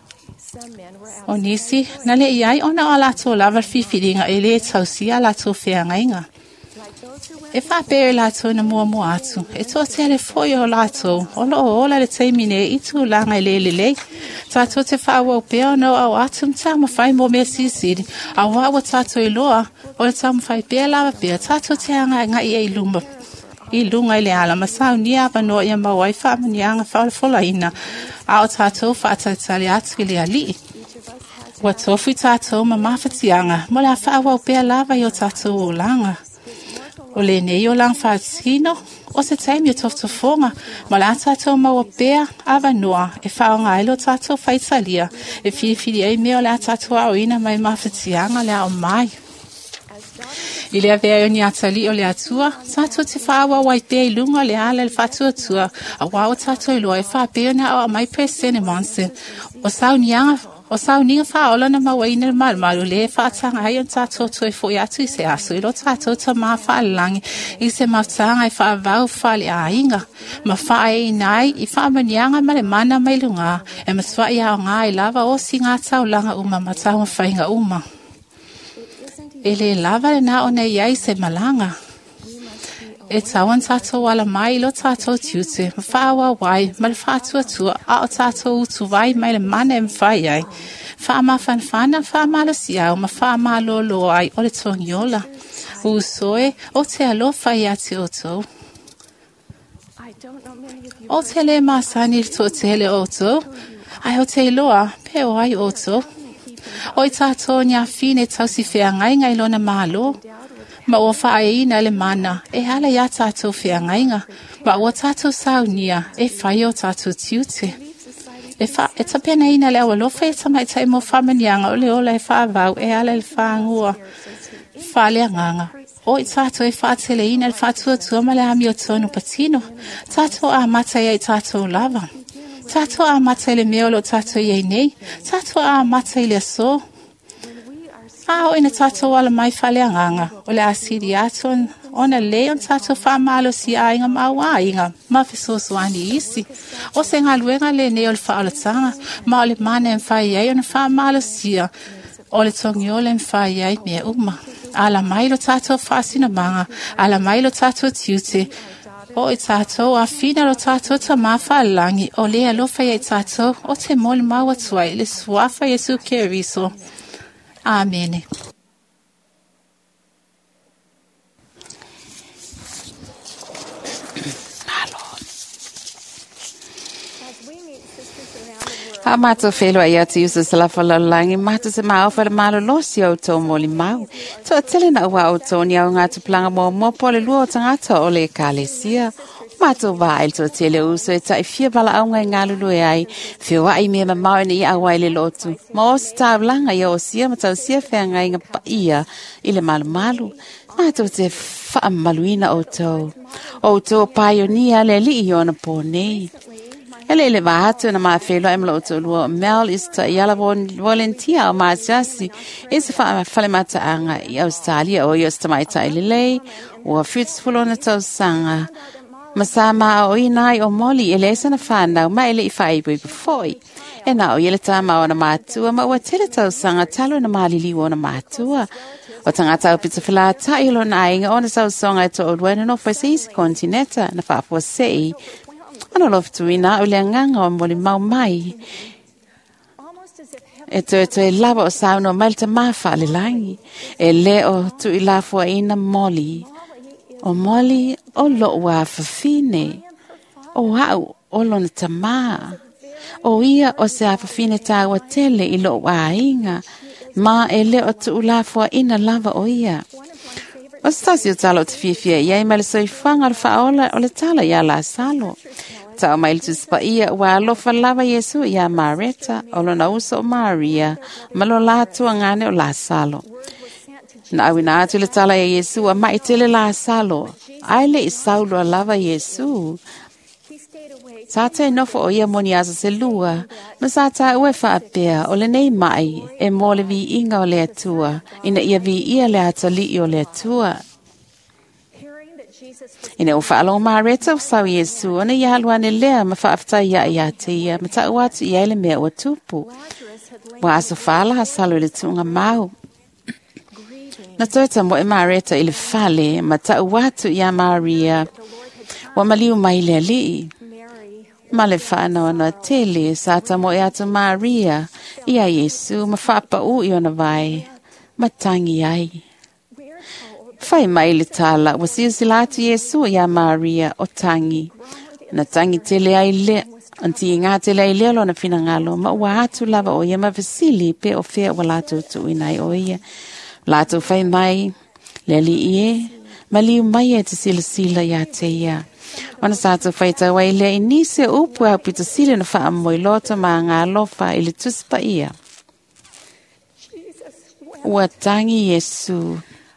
o nisi na le iai ona ala to lava fifiringa ele tausia la to feangainga e fa pe la to na mo atu e to tele foi o la to o la le taimine i tu la ngai ta to te fa wo pe no o atum ta mo fai mo me sisi a wa ta to loa o ta mo fai pe la pe ta to te ngai e lumba i lunga le ala masau ni ava no ia ma wai fa manyanga fa fola ina a ta to fa ta tali atu le ali wa to fi ta to ma mafatianga mo la fa wa pe lava yo ta to langa o le ne yo lang fa sino o se time yo tof to fonga ma la ta to ma wa pe ava noa e fa nga ilo ta to fa italia e fi e me o la ta to o ina mai mafatianga le o mai ile avea ni atali o le atua sa to te fa wa wai pe lunga le ala le fatu atua a wa o ta to lo e fa pe na o mai presene monse o sau ni fa ola na mawai na mal le fa tanga ai on ta to e fo ya tu se aso lo ta to ma fa lang I se ma tanga fa va fa le ainga ma fa ai nai I fa manyanga ma le mana mai lunga e ma swa ya nga I lava o singa tau langa uma ma tau fa inga uma ele lava na ona iai se malanga e tawan tato wala mai lo tato tiute fa wa wai mal fa tu a tato tu vai mai le mana em fa iai fa ma fana fa ma lo sia ma fa ma lo ai o le tongiola u soe o te alo fa ia te oto o te le ma sani to te le oto ai o te loa pe o ai oto Oi tato nia fine tau si fea ngai lona malo. Ma ua whaeina le mana, e hala ia tato fea ngainga. Ma ua tato saunia, e whai o tato tiute. E tapena ina le awa lofa e tamai tai mo whamanianga o le ola e whaavau, e hala le whaangua. Whalea nganga. Oi tato e whaatele ina le whaatuatua ma le ami o tonu patino. Tato a matai e tato lava. Tato a matai le meolo tato iei nei. Tato a matai le so. O ina tato wala mai whale anganga. O le asiri aton. Ona le on tato whamalo si ainga maua inga. Ma fisoso ani isi. O se ngā luenga le ne o le whaalatanga. Ma o le mana en whai ei ona whamalo sia. O le tongi o le en whai ei mea uma. Ala mai lo tato whaasina manga. Ala mai lo tato tiute. O e tato a fina lo tato ta mawha langi o le alofa e tato o te mole maua tuai le suafa Yesu Keriso. Amen. A mato felo ai atu usa sala fala langi mato se mau fala malo losi au tō moli mau. Tō tele na ua au tōni au ngātu planga mo pole lua o tangata o le kālesia. Mato vai tō tele usa e tai fia bala au ngai ngālulu e ai. Fio ai mea ma mau ni au ai le lotu. Ma o si tāu langa ia o sia ma tau sia whea ngai ngā pa ia i le malu malu. Mato te wha maluina o tō. O tō paionia le li i ona pōnei. Ele vahatu na mafelo emlo tolu Mel is ta yala volunteer o majasi is fa fale mata anga I Australia o yosta mai ta ile o fruitful on ta sanga masama o inai o moli ele sana fana ma ele fai before e na o yele tama ona matua ma o tele ta sanga talo na malili ona matua o tangata o pizza fla ta ilo na inga ona sa songa to o wena no fasis continenta na fa po sei Ana loftu ina o le nganga o moli mau mai. E to e lava o sauno malta mafa le langi. E le o tu I lafua ina moli. O moli o lo ua fafine. O hau o lona tama. O ia o se a fafine tawa tele I lo ua inga. Ma e le o tu lafua ina lava o ia. O stasi o tala o te fia iai ma le soifanga le whaola o le tala ia la salo. Tau mai le tuspa ia ua alofa lava Yesu ia Mareta o lona uso o Maria ma lo latua ngane o la salo. Na awina atu le tala ia Yesu a mai tele la salo. Aile i saulo a lava Yesu. Sa te nofo o ia moni asa se lua, ma sa ta ue whaapea o le nei mai e mo le vi inga o le atua, ina ia vi ia le atali o le atua. Ina o whaalo Mareta o sau Yesu, ona ia haluane lea ma whaafta ia te ia, ma ta uatu ia le mea ua tupu. Wa aso whaala ha salo le tunga mau. Na toeta mo e Mareta i le whale, ma ta uatu ia Maria, wa maliu mai le alii. Ma le whanau ana tele sa ta mo e atu Maria, ia Yesu, ma whapa u i ona vai, ma tangi ai. Whai mai le tala, wa silatu Yesu ia Maria o tangi. Na tangi tele ai le, anti ngā tele ai lelo na finangalo, ma ua atu lava o ia ma vasili pe o fea wa lato tu inai o ia. Lato whai mai, le li ie, ma liu mai e te sila ia te ia. Ona sa tu whaita wai le inise upu au pita sile na wha amoi lota ma ngā lofa ili tuspa ia. Ua tangi Yesu.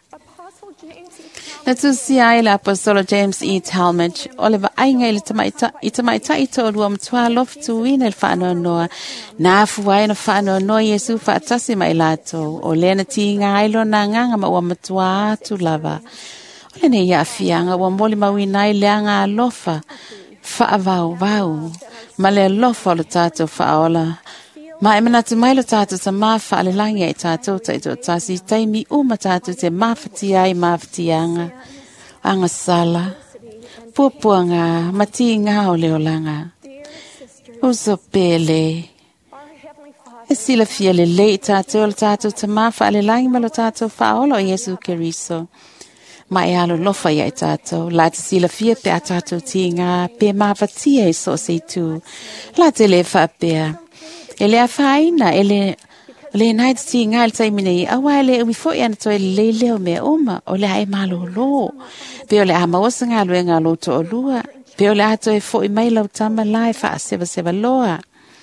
Na tusi ai le apostolo James E. Talmage, Oliver ainga ili tamaita ito o lua mtua lof tuina ili whaano noa. Na fuwai na whaano noa Yesu whaatasi mai lato. O lena ti ngā ilo na nganga ma ua matua atu lava. Ole ne ia fianga wa moli mawinai leanga alofa whaavau ma le alofa o le tātou whaola. Ma e manatu mai lo tātou ta mawha ale langi ai tātou ta ito tasi taimi uma tātou te mawhati ai mawhatianga. Anga sala, puapuanga, mati ngā o leolanga. Uso pele. E sila fia le lei tātou le tātou ta mawha ale langi ma lo tātou whaola o Yesu Keriso. Mai alo lofa ia i tātou, la te sila fia pe a tātou ti ngā, pe mawhatia e so se tu. La te le whapea. E le a whaina, e le nai te ti ngā le taimine i, awa e le umi fo i ana toi le leo mea uma, o le hae malo lo. Pe o le a mawasa ngā lue ngā loto o lua. Pe o le a toi fo i mai lau tama lai wha seva loa.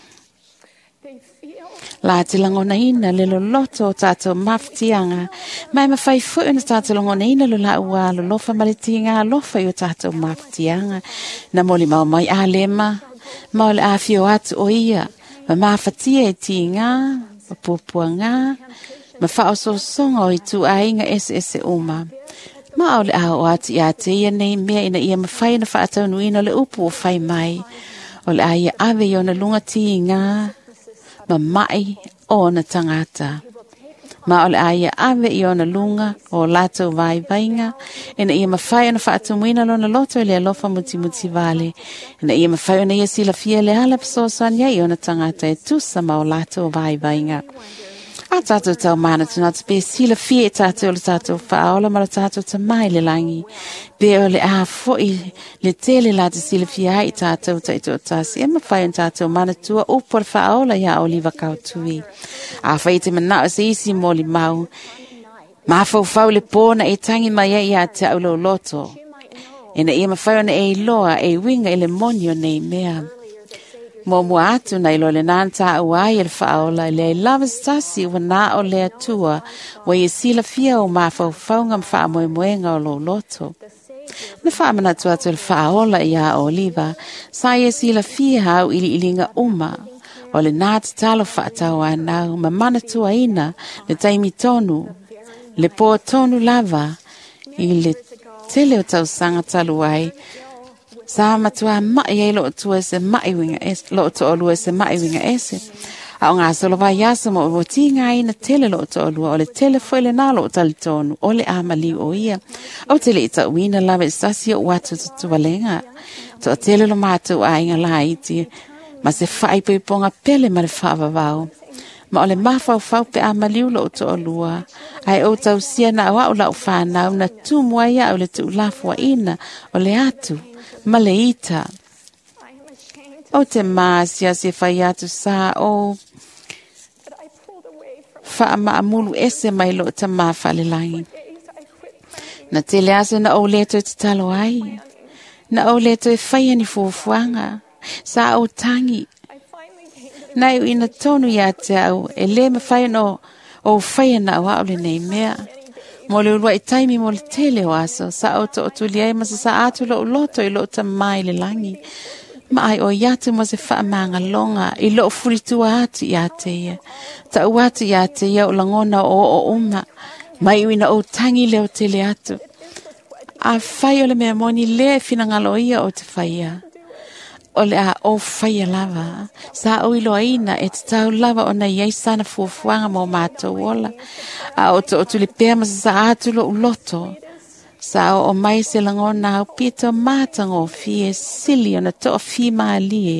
La te langona ina le lo loto o tātou mawhatianga. Mai ma whai fo ina tātou langona ina lo la ua lo lofa maliti ngā lofa i o tātou mawhatianga. Na moli mau mai a lema, mau le a fio atu o ia. Ma mawhatia e ti ngā, ma pupua ngā, ma whao so songa o i tu a inga ese uma. Ma au le a o atu i a te ia nei mea ina ia ma whai na whaatau nuina le upu o whai mai. O le a ia ave i o na lunga ti ngā, ma mai o na tangata. Ma ole aia ave i ona lunga o lato vai vainga. Ina ia mawhai ana whaatu muina lo na loto le alofa muti vale. Ina ia mawhai ana ia sila fia le halap sosoania i ona tangata e tusa ma o lato vai vainga. A tātou tau mana tuna te pe sila fia e tātou le tātou whaola ma le tātou ta mai le langi. Pe o le a foi le tele la te sila fia ai tātou ta ito tasi. E mawhai an tātou mana tua upo le whaola ia Oliva Kautui. A whai te mana o se isi mo li mau. Ma whau le pōna e tangi mai e ia te aulo loto. E na ia mawhai ana e loa e winga i le monio nei mea. Mo mua atu na ilo le nanta uai el whaola le lava stasi wa na o le atua wa i sila fia o mawhau whaunga mwha moe moenga o lo loto. Na whaamana tu atu el whaola i a Oliva, sa i sila fia hau ili ilinga uma. O le nata talo whaatau anau ma mana tua ina le taimi tonu, le po tonu lava i le tele o tau sanga talu ai. Sa matua mai e lo tua se mai winga es lo to olua se mai winga ese a nga solo vai yaso mo tinga ina tele lo to olua o le tele foi le na lo tal tonu o le amali o ia o tele ta wina lava stasio watu tu valenga to tele lo matu ai nga laiti ma se fai pe ponga pele ma le fava vao ma o le mafau fau pe amali lo to olua ai o tau sia na wa o la fa na na tu mo ia o le tu lafua ina o le atu Maleita. O te māsia se whai atu sā o wha maamulu ese mai lo ta mawhale langi. Na te leaso na o leto te talo ai. Na o leto e whaia ni fuafuanga. Sa o tangi. Nai u ina tonu ia te au e le me whaia no o whaia na au aule nei mea. Mo le ulua i taimi mo le tele o aso. Sa o to o tuli ai masa sa atu lo uloto i lo ta mai le langi. Ma ai o iatu mo se wha maanga longa i lo furitua atu i ate ia. Ta uatu i ate ia o langona o uma. Mai uina o tangi leo tele atu. A whai o le mea moni le fina ngalo ia o te whaia. O le a o whaia lava. Sa o ilo aina e te tau lava o na iei sana fuafuanga mo mātou ola. A o to o tuli pēr masa sa atu lo uloto. Sa o mai se langona au pito mātango fie sili o na to o fi maalie.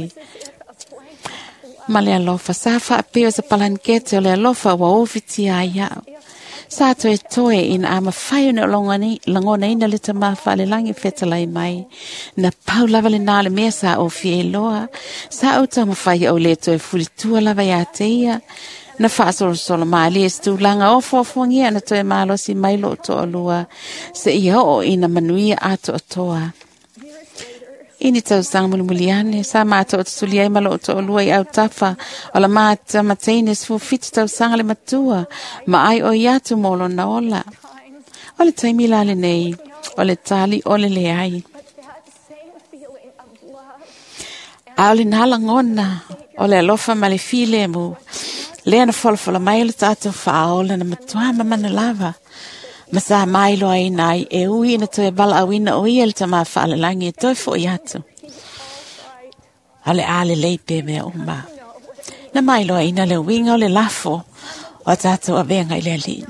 Ma le alofa sa wha peo sa palankete o le alofa wa ofiti a iau. Sa to e toe in ama whai o langona ina le ta maa whale langi whetalai mai. Na pau lava le nā le mea sa o fie loa. Sa o ta ma whai o le to e furitua lava ia te ia. Na whaasoro solo maali e stu langa o fuafuangia na to e maalosi mailo o to alua. Se ia o ina manuia ato o toa. Ini tau sang mulimuliane, sa mātou o tutuli ai malo o to alua i au tafa, o la māta mateine sfu fitu tau sanga le matua, ma ai o iatu molo na ola. O le taimi lale nei, o le tali o le ai. A o le nala ngona, o le alofa ma le file mu, lea na folfola mai o le tātou whaola na matua mamana lava. Masa mailo ai nai e ui na toe bala awina o ia le tama whaale langi e toi fo i atu. Ale ale leipe mea uma. Na mailo ai na le winga o le lafo o tātou a venga i le alin.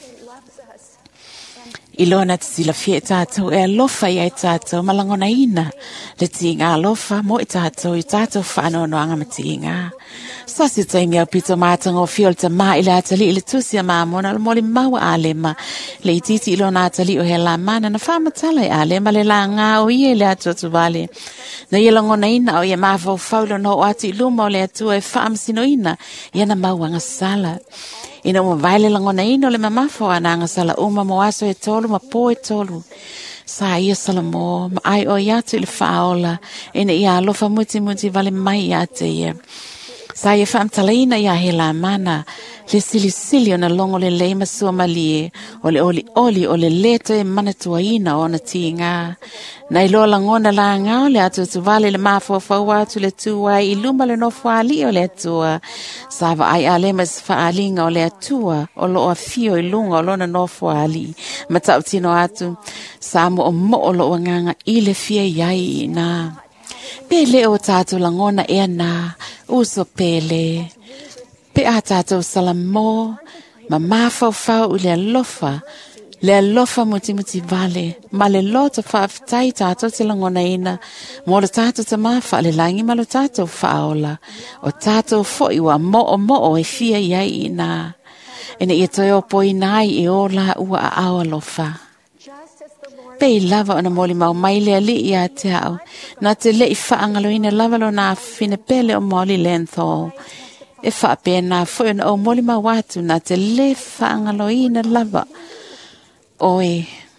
I lona te sila fie tātou e alofa i ai tātou malangona ina le tinga alofa mo i tātou whaano no anga ma tinga. Sa si taimi au pito mātanga o fiol ta maa i le atali i le tusi a māmona le moli maua a lema. Le ititi i lona atali o he la mana na whamatala i a lema le la ngā o ie le atu atu vale. Na ia langona ina o ia mawhau whaulo no o atu i luma o le atua e whaamsino ina ia na mauanga sala. Ina mo vaile langona ina o le mamafo ananga sala uma mo aso e tolu ma po e tolu. Sa ia sala mo ma ai o iatu i le whaola ina ia alofa muti vale mai i ate ia. Sa ia whaamtalaina ia he la mana, le sili o na longo le leima sua malie, o le oli o le leto e manatua ina o na tinga. Na ilo langona la ngao le atu vale le mafo atu le tua i luma le nofu ali o le atua. Sa va ai alemas faalinga o le atua, o lo a fio i lunga o lo na nofu ali. Matau tino atu, sa mo o lo nganga i le fia iai na. Pele o tātou langona ea nā, uso pele. Pe a tātou salamo, ma mawhau u le alofa muti vale. Ma le loto whaafitai tātou te langona ina, mo le tātou te mawha le langi ma le tātou whaola. O tātou fo iwa mo e fia iai ina. Ene ia toi o poi nai e o la ua a awa lofa. Pei lava ona moli mau mai lea li ia te au. Na te le i whaangaloina lava lo na fine pele o moli lentho. E wha pēnā fwoi ona o moli mau atu na te le whaangaloina lava. Oe.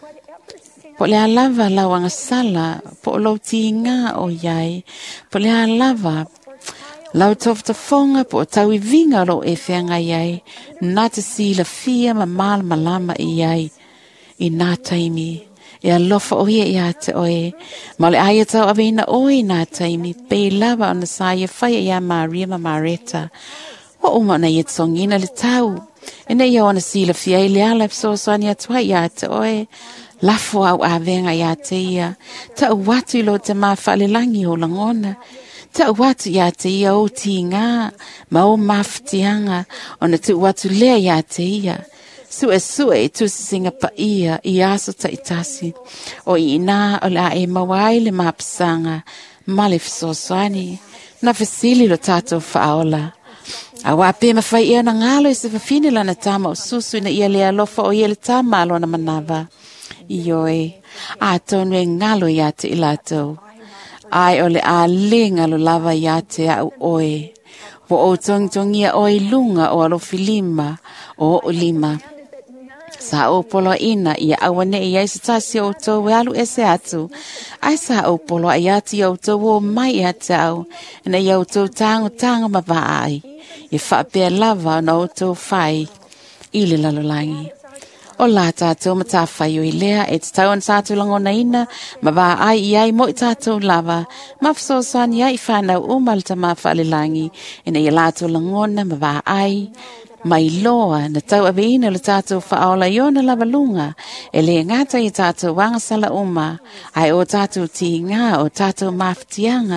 Po lea lava lauanga sala. Po lau ti ngā o iai. Po lea lava. Lau tofta fonga po tau i vinga lo e whianga iai. Na te sila fia ma malama iai. I nā taimi. E alofa o ia ia te oe. Ma le aia tau avina oe nā taimi. Pei lava o na saia whaia ia Maria ma Mareta. O uma na ia tsongina le tau. E na ia ona sila fia i le ala so soani atua ia te oe. Lafo au avenga ia te ia. Ta watu ilo te mawhale langi o langona. Ta watu ia te ia o ti ngā. Ma o mawhtianga. Ona tu watu lea ia te ia. Sue tu singa pa ia i aso ta itasi. O ina o la e mawai le mapsanga. Male fisoswani. Na fasili lo tato faola. A wape mawhai ia na ngalo i se fafine la na tama o susu na ia le alofa o ia le tama alo na manava. Ioe. A tonu e ngalo ia te ilato. Ai o le a le ngalo lava ia te au oe. Wo o tongtongia o i lunga o alo filima o lima. Sa o polo ina ia awane ia se tasi o tau alu ese atu. Ai sa o polo ai ati o tau o mai atau. Na ia o tau tanga mawai. I whapea lava na o tau whai. Ili lalolangi. O la tātou ma tāwhai o i lea e te tau an tātou langona ina ma wā ai i ai mo i tātou lava ma whasosani ai whanau o malta ma whaalilangi ina i lātou langona ma wā ai mai loa na tau aweina le tātou whaola i ona lava lunga e le ngata i tātou wangasala uma ai o tātou ti ngā o tātou mawhtianga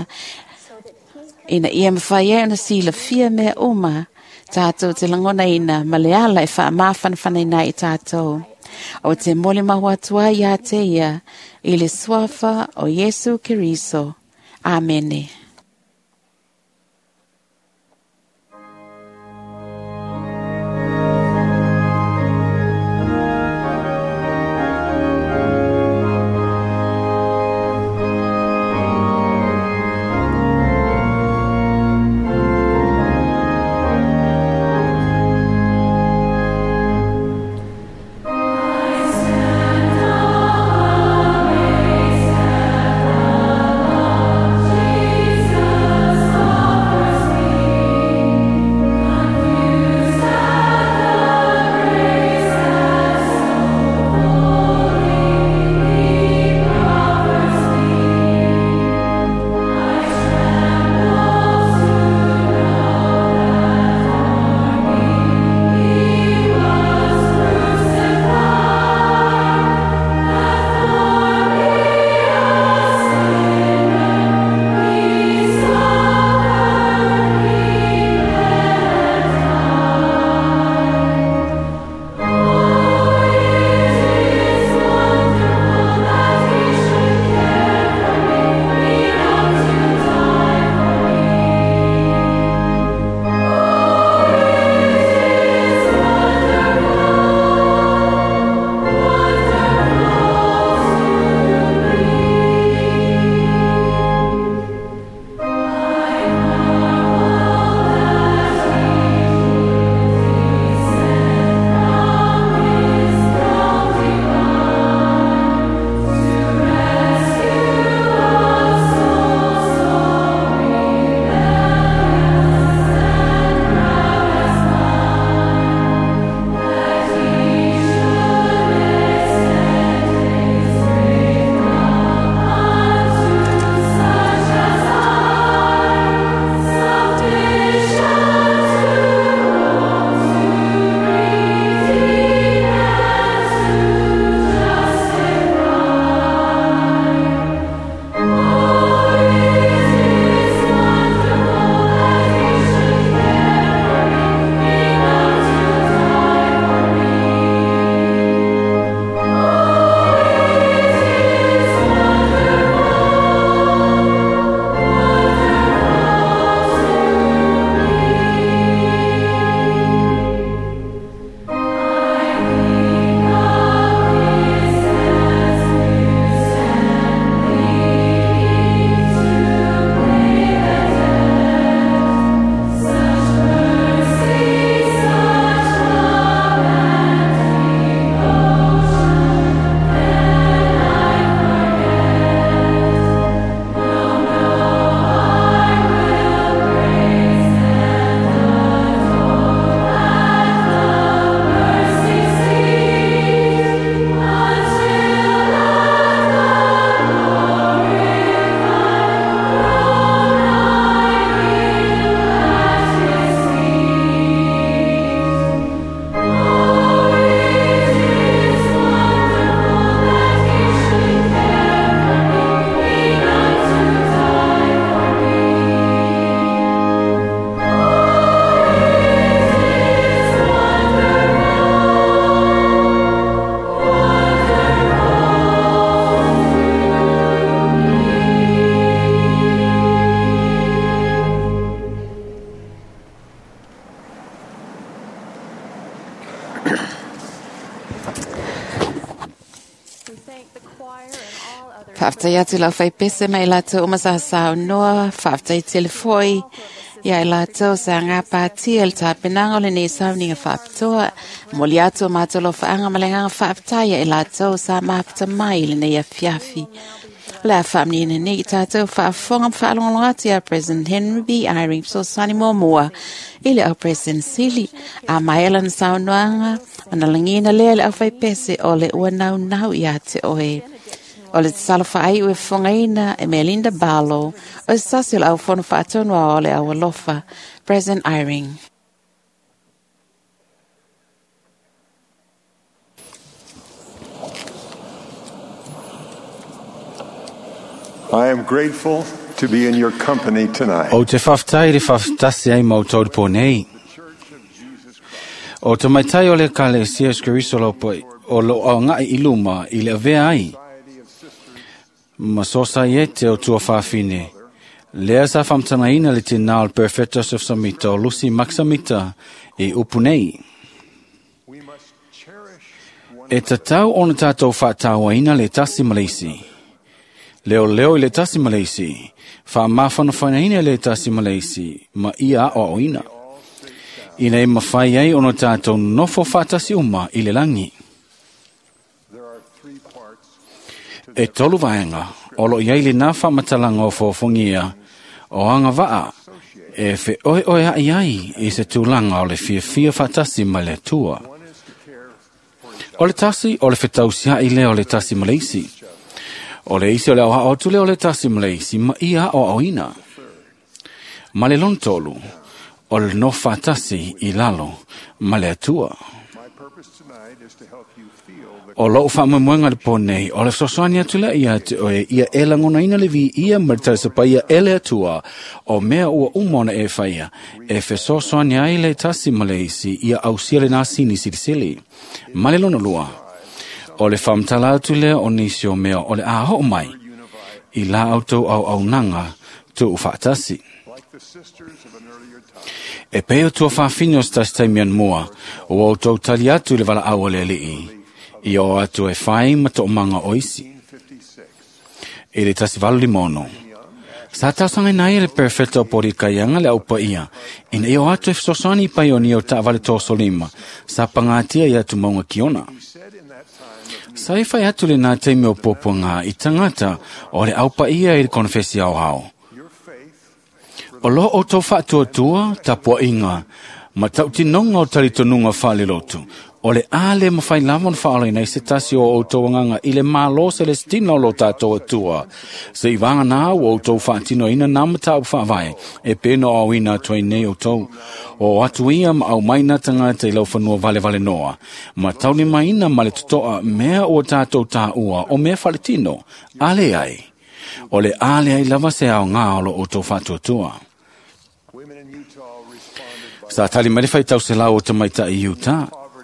ina ia mawhai e ona sila fia mea uma tātou te langona ina maleala e wha mawhanwhanai nai tātou. O te mole mahua tua i a te ia, i le suafa o Yesu Keriso. Amene. Whaftai atu lau whai pese mai lata o masa sao noa, whaftai telefoi, Ia la tau sa ngā pātia le tāpenanga o le nei sauninga whaapitoa. Mo li ato mātolo whaanga malenganga whaapitaia la tau sa māpita mai le nei a fiafi. Le a whaamnina nei tātou whaafonga whaalongolongati a President Henry B. Eyring so sani mua ile au President Sili a maelan saunoanga ana langina le au whaipese o le ua nau ia te oe. O le salofa ai ue fongaina e Melinda Barlow o sasil au fono whaatonua o le au alofa President Eyring. I am grateful to be in your company tonight. O te whaftai le whaftasi ai mautou po nei. O te maitai o le kale sias karisolo o lo au ngai iluma i le avea ai. Masosa iete o tua whawhine. Lea sa whamtanaina le tina o Perfectus of Samita o Lucy Maxamita i upunei. E tatau o na tātou whaatawaina le tasi Malaysi. Leo i le tasi Malaysi. Whamawhanawhanaina le tasi Malaysi. Ma ia o oina. Ina e mawhai ai o na tātou nofo whaatasi uma i le langi. E tolu vaenga, o lo iai le nā whamatalanga o whawhongia, o anga waa, e whe oe ai i se tūlanga o le fia whatasi mai le tua. O le tasi, o le whetausia i le o le tasi Malaysi. O le isi o le au hao tule o le tasi Malaysi, ma ia o oina. Ma le lon tolu, o le no whatasi i lalo, ma le tua. O lo whamamwenga le ponei, o le sosoania tula ia te oe, ia e langona ina le vi ia martasa pa ia ele atua, o mea ua umona e whaia, e fe sosoania i le tasi Malaysi, ia au sia le nāsini sirisili. Male lona lua, o le whamtala tule o nisio mea o le aho mai, i la auto au nanga, tu uwhaatasi. E peo tua whawhine o stas taimian mua, o auto tali atu le wala awa le lii. I o atu e whai ma to manga oisi. E le tasi walu limono. Sa tausanga nai le perfecta o pori kaianga le aupa ia. Ina i o atu e fsosani pai o ni o ta vale toso lima. Sa pangatia i atu maunga kiona. Sa i whai atu le nā teime o popo ngā i tangata o le aupa ia i le konfesi au hao. O lo o tau whaatua tua, tapua inga, ma tau tinonga o talitonunga whale lotu. O le ale ma whai lamon whaale nei se tasi o tauanganga i le malo se le stina o lo tātou atua. Se i wanga nā o tau whaatino ina nama tau whaavai e pēno au ina tuai nei o tau. O atu ia ma au maina tangata i lau whanua vale noa. Ma tau ni maina ma le tutoa mea o tātou tā ua o mea whale tino. Ale ai. O le ale ai lava se au ngā o tau whaatua tua. Sa tali marifai tau se lau o tamaita i Utah.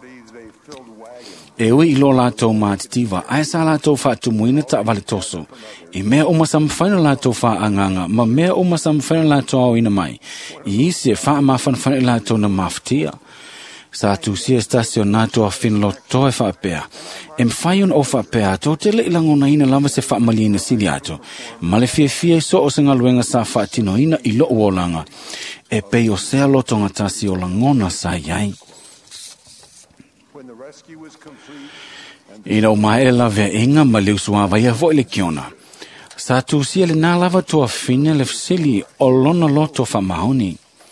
E ui ilo lātou mātitiva, ai sa lātou whaatumuina ta vale toso. I mea o masam whaina lātou whaanganga, ma mea o masam whaina lātou au ina mai. I isi e wha mawhan whaina lātou na mawhtia. Sa tu si estasio nātou a whinlo toe whaapea. E mwhaion o whaapea, tō te le ilangona ina lama se whaamalina sili ato. Ma le fia so o senga luenga sa whaatino ina i lo uolanga. E pei o sea lotonga tasi o langona sa iai. Ina o mai la vea inga ma liu sua vai a voi le kiona. Sa tu sia le nā lava tua fine le fsili o lona loto wha mahoni.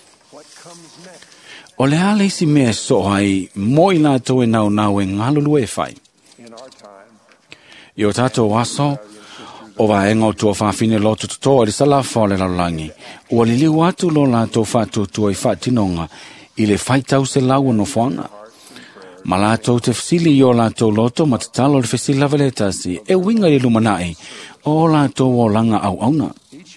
O le ale isi mea so hai mo i la to e nau e ngalulu e whai. I o tato waso, o wa enga o tua whawhine loto tutoa li sala whole lalangi. Ua li liu atu lo la to whatu tua i whatinonga i le whaitau se lau no whanga. Ma lātou te fsili i o lātou loto ma te talo le fsili laveletasi e winga i lumanai o lātou o langa au auna.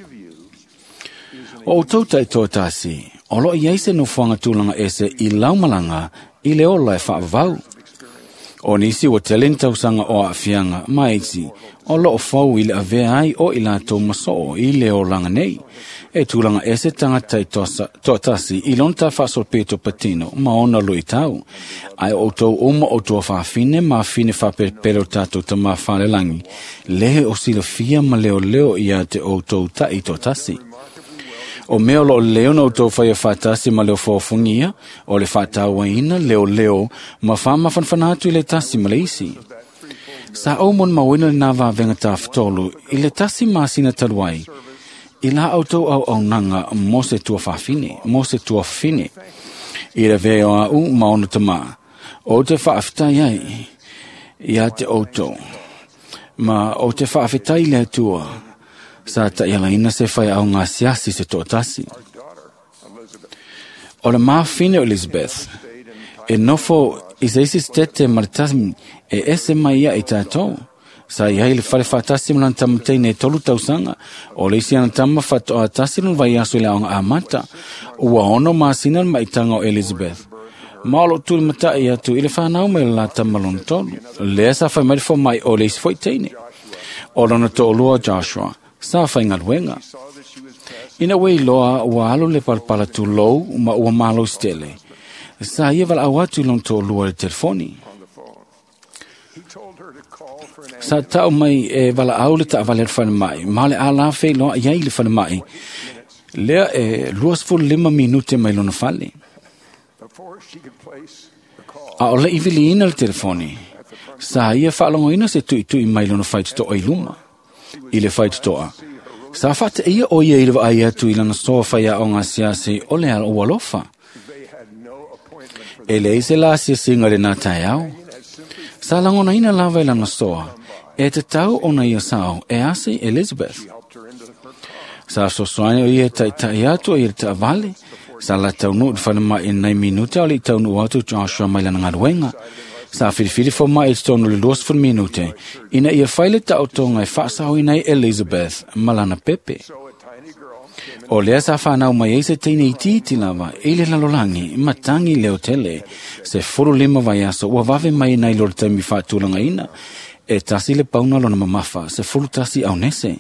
O tauta i tō tasi, o lo i eise no whanga tūlanga ese i laumalanga i le ola e whaavau. O nisi o te lentausanga o a fianga maisi, o lo o whau i le avea ai o i lātou maso i le o langa nei. E tūlanga ese tangata i tō tasi i lonta whasolpeto patino ma ona lui tau. Ai o tau uma o tō whawhine ma whine whapepero tātou ta ma whalelangi. Lehe o sila fia ma leo i a te o tau ta i tō tasi. O mea lo leo na utou whai a whātasi ma leo whāwhungia, o le whātāwaina, leo, ma whāma whanwhanatu i le tasi ma le isi. Sa au mon mawina le nā venga tā whtolu, i le tasi māsina taluai, i la autou au nanga mo se tua whine, i le veo au maonu tamā, o te whaaftai ai, i a te autou, ma o te whaafetai le tua, sa ta ilaina se whai au ngā siasi se tō tasi. O le mawhine Elizabeth, e nofo i seisi stete maritasi e ese mai ia i tātou, sa iai le whare whātasi mlan tamatei ne tolu tausanga, o le isi ana tama whatoa tasi lun vai asu le aonga amata, ua ono māsinan maitanga o Elizabeth. Maolo tūli mata i atu i le whanau me la tamalon tolu, lea sa whai marifo mai o le isi foi teine. O lona to olua Joshua, sa whai ngaluenga. Ina wei loa ua alu le palpala tu lou ma ua malo stele. Sa ia vala awatu lon to olua le telefoni. Sa tau mai e vala au le ta avale le whanamai, ma le ala fei loa iai le whanamai. Lea e 25 minute mai lona fale. A o le iwiliina le telefoni. Sa ia whaalongoina se tui mai lona whaituto o iluma. I le whaitutoa. Sa whata ia o ia ilwa ai atu i lana soa whaia o ngā siasi o le ala o alofa. E le ise la singa le nā tai au. Sa langona ina lawa i lana soa. E te tau o na ia sao e ase Elizabeth. Sa sosoane o ia tai atu o ia te avale. Sa la tau nu whanama i nei minute o li tau nu atu Joshua mai lana ngaruenga. Sa whiriwhiri fo mai e tonu le 20 minute. Ina ia whaile ta o tonga e whaasau i nei Elizabeth malana pepe. O lea sa whanau mai e se teine i titi lava e le lalolangi matangi leo tele. Se 45 vai aso ua wave mai nei lor taimi whaatulanga ina. E tasi le pauna lona mamafa se 40 tasi au nese.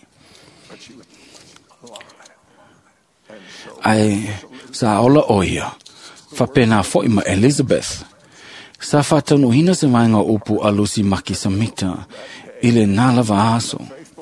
Ai, sa ola oia. Whapena fo ima Elizabeth. Sa whatanu hina se vaenga upu a Lucy Maki Samita i le nālawa aso.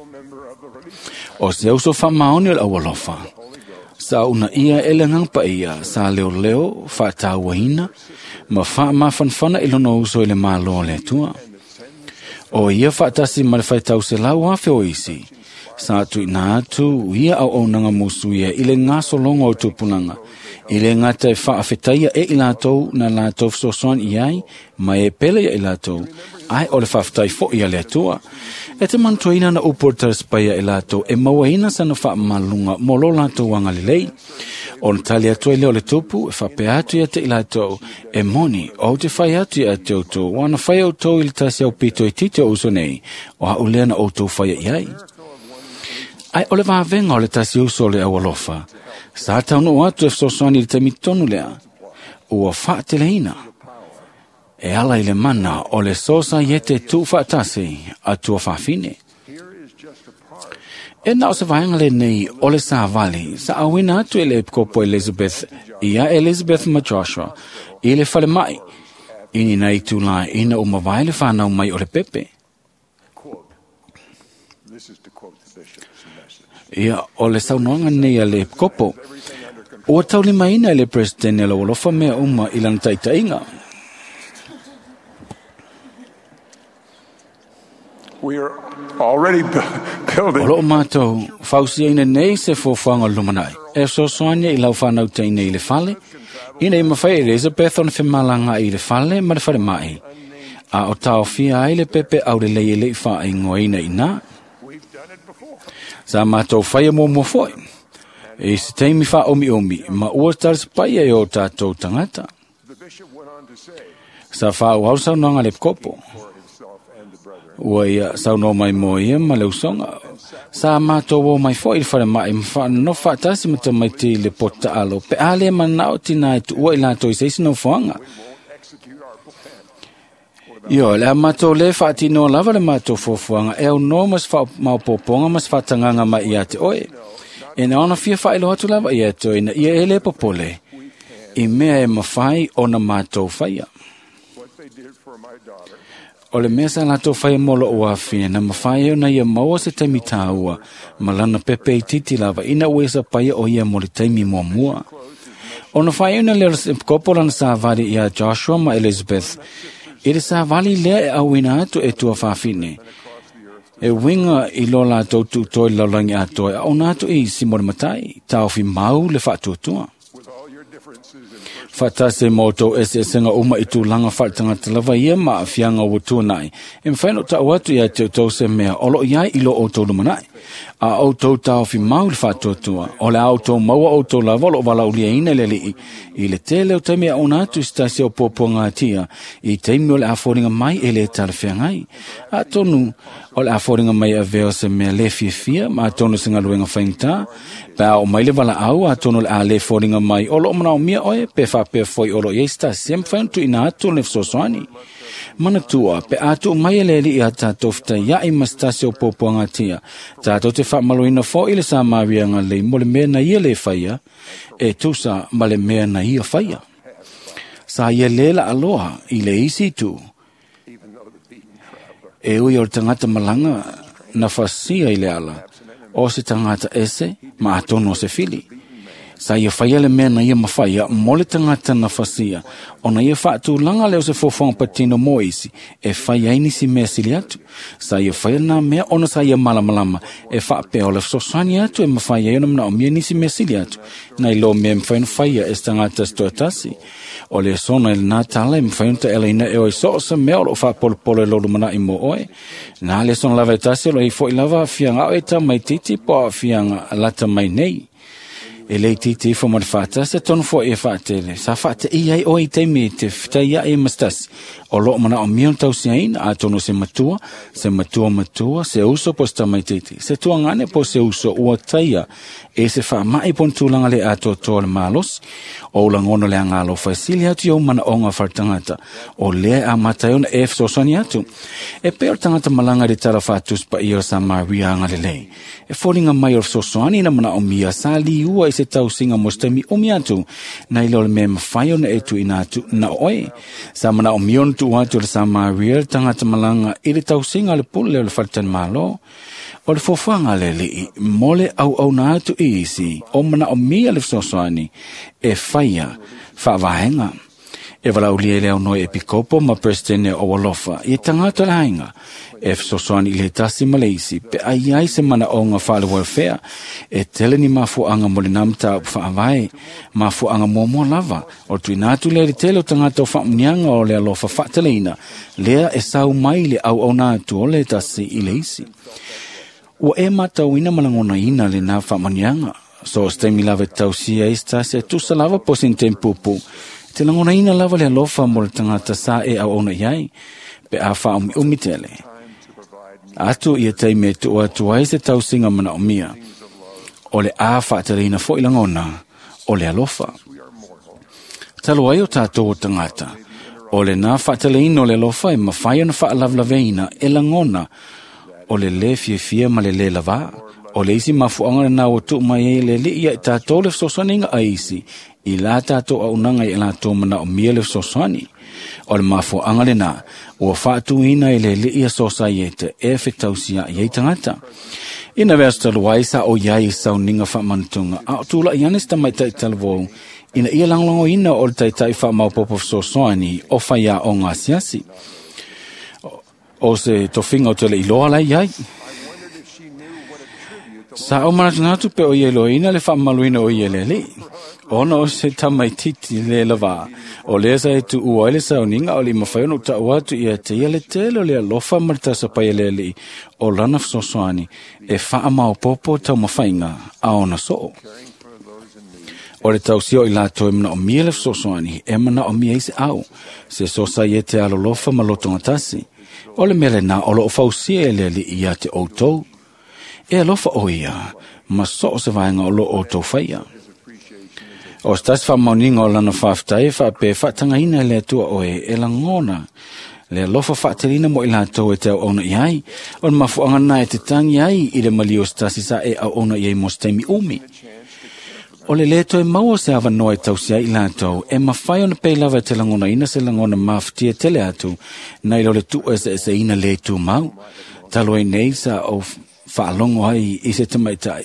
O se auso whamaoni o awalofa. Sa una ia ele ngangpa ia sa leo whataua hina ma whanwhana ilono uso i le mālo le tua. O ia whatasi marwhaitau se lau hafe o isi. Sa atu ina atu ia au nanga musu ia i le ngaso longo o tupunanga. I le ngata e whaafetaia e i lātou na lātou sosoan iai, ma e pele i lātou, ai o le whaafetai fo ia le atua. E te mantoina na upor spaia i lātou, e mawaina sana whaamalunga molo lātou wanga lei. O le tali atua i leo le tupu, e whape atu ia te i lātou, e moni, o te whai atu ia te autou, wana whai autou i le tasi au pito i tito uso nei, o hau lea na autou whai iai. Ai o le vavenga o le tasi uso le awalofa, sa taunu atu e fsoswani le tamitonu lea, ua whaate leina. E ala i le mana o le sosa iete tu whaatasi a tua whaafine. E nao se vaenga le nei o le sa vali, sa awina atu e le kopo Elizabeth, ia Elizabeth ma Joshua, i le whale mai, ini nei tu la ina o mawai le whanau mai o le pepe. Ia o le saunoanga nei a le kopo. O tau lima ina le presidente la wolofa mea uma ilan taitainga. We are already building. Olo mātou, whausia ina nei se fōwhanga lumanai. E so soania i lau whanau teine i le whale. Ina i mawhai Elizabeth on whemalanga i le whale ma le whare mai. A o tau fia ai le pepe au le lei le wha i ngoina ina. Sa mātou whaia mō foi. E se teimi wha omi, ma ua taras paia e o tātou tangata. Sa wha au hausau noanga le kopo. Ua ia sauno mai mo ia ma le usonga. Sa mātou o mai foi i whare mai, ma no whaatasi mata mai te le pota alo. Pe ale manao tina e tu ua i lātou i seisi no whaanga. Yo, le mātou le whaati no lava le mātou fōfuanga, e au no mas maupoponga mas whaatanganga mai i ate oe. E na ona fia whaelo atu lava i ate oe, na ia ele popole, i mea e mawhai o na mātou whaia. O le mesa la to fai molo o afine na mawhai na ia maua se taimi tāua ma lana pepe i titi lava ina uesa paia o ia mo le taimi mua mua. O na whai na lera kopola na sa vali ia Joshua ma Elizabeth i le sa vali lea e awina atu e tua whawhine. E winga i lola tautu toi laulangi atoe au natu i si mori matai tau fi mau le whatuatua. Fatase moto ese senga uma i tūlanga whaitanga te lawa ia ma a whianga o tūnai. E mwhaino ta watu ia te tau se mea olo iai ilo o tō lumanai. A o tō tau fi mau le whatuatua. O le au tō maua o tō lawa lo wala ulia ina le li i le te leo taimi a onatu stasi o pōponga tia i taimi o le aforinga mai e le tala whiangai. A tonu o le aforinga mai a veo se mea le fia ma a tonu singa luenga whaingta. Pa o mai le wala au a tonu le a le foringa mai o lo mana o mia oe pe whape foi o lo iesta sem whaintu ina atu le fsoswani. Mana tua, pe atu mai le li a tātou fta ia i mastasi o pōpuanga tia. Tātou te whamaloina fo i le sa mawianga le mo le mea na ia le whaia, e tusa ma le mea na ia whaia. Sa ia lela aloha i le isi tu. E ui o tangata malanga na whasia i le ala, o se tangata ese ma atono se fili. Sa ia whaia le mea na ia mawhaia mo le tangata na whasia, o na ia whaatu langa leo se fofong patino mo isi, e whaia inisi mea sili atu. Sa ia whaia na mea ona sa ia malamalama, e whaape o le sosani atu e mawhaia iona mna o mea nisi mea sili atu. Na ilo mea mwhaina whaia e tangata stoatasi. O le sona ele nā tala e mwhaina ta ele ina e oi soosa mea o lo whaapolopolo e lolu mana i mo oe. Na le sona lava e tasi o lo i fo i lava fianga o e ta mai titi po a fianga lata mai nei. E lei titi fo mori whata se tonu fo e whatele. Sa whata i ai o i teimi te whita ia e mastasi. O lo mana o mion tau si aina a tonu se matua, se uso po sta mai titi. Se tua ngane po se uso ua taia e se wha mai pon tūlanga le ato toa le malos. O langono le angalo whaisili atu iau mana o ngā whartangata. O lea a mataiona e fsosani atu. E peo tangata malanga de tala whatus pa ia sa maria anga le lei. E fōringa mai o fsosani na mana o mia sa li ua i se tau singa mostemi o mi atu. Na ilo le mea mawhaiona e tu ina atu na oe. Sa mana o mion tu atu le sa maria tangata malanga i le tau singa le pule o le whartan malo. O le fofanga le li mole au na atu i isi o mana o mia le fsosani e whaia whaavahenga. E wala ulia leo noi e pikopo ma prestene o walofa i tangata le hainga. E fsosani i le tasi Malaysi pe ai se mana o ngā whale welfare e tele ni mafuanga mo le namta whaavai mafuanga momo lava o tu inatu le li tele o tangata o whaamnianga o le alofa whaateleina lea e sau mai le au na atu o le tasi i le isi. Ua e matau ina malangona ina le nā whaamanianga. So stemi lava tau sia esta se tu sa lava po sin tempupu. Te langona ina lava le alofa mo le tangata sa e au ona iai. Pe a wha umitele. Atu ia teime tu atu ai se tau singa mana o mia. O le a whaatarina fo i langona. O le alofa. Talo ai o tātou o tangata. O le nā whaatarina o le alofa e mawhai ona whaalavlaveina e langona. O le le fia ma le lava. O le isi mafuanga na o tu mai le li ia tātou le fsosani a isi. I la tātou au nanga i la tō mana o mia le fsosani. O le mafuanga le na. O whaatu ina i le li ia sosa iete e whetausia i tangata. Ina versta luaisa o iai sau ninga whamantunga. A tūla i anesta mai tai talvou. Ina ia langlango ina o le tai whamaupopo fsosani o whaia o ngā siasi. O se tofinga o tele iloa lai iai. Sa o maratunatu pe o ieloina le whaamaluina o ieleli. Ona o se tamai titi le lava. O lea sa e tu uaile sa uninga o li mawhaiona uta uatu ia te ia le tele o lea lofa maritasa pa ieleli o lana fsoswani e whaamau popo tau mawhainga a ona soo. O le tau sio i lato e mana o mia le fsoswani e mana o mia isi au. Se sosa ie te alo lofa malotonga tasi. O le mele na o lo fausia e le li ia te outou. E alofa o ia, ma so se vaenga o lo outou whaia. O stas whamauninga o lana whaftai whape whatanga ina le tua oe e langona. Le alofa whaaterina mo i lato e te au ona iai. O le mafuanga na e te tangi ai i le mali o stasi sa e au ona iai mo stemi umi. O le leto e maua se awa noa e tausia i lātou, e mawhai ona pei lava te langona ina se langona mawhtia tele atu, nei lo le tu e se ina le tu mau. Talo e nei sa o whaalongo ai i se tamaitai.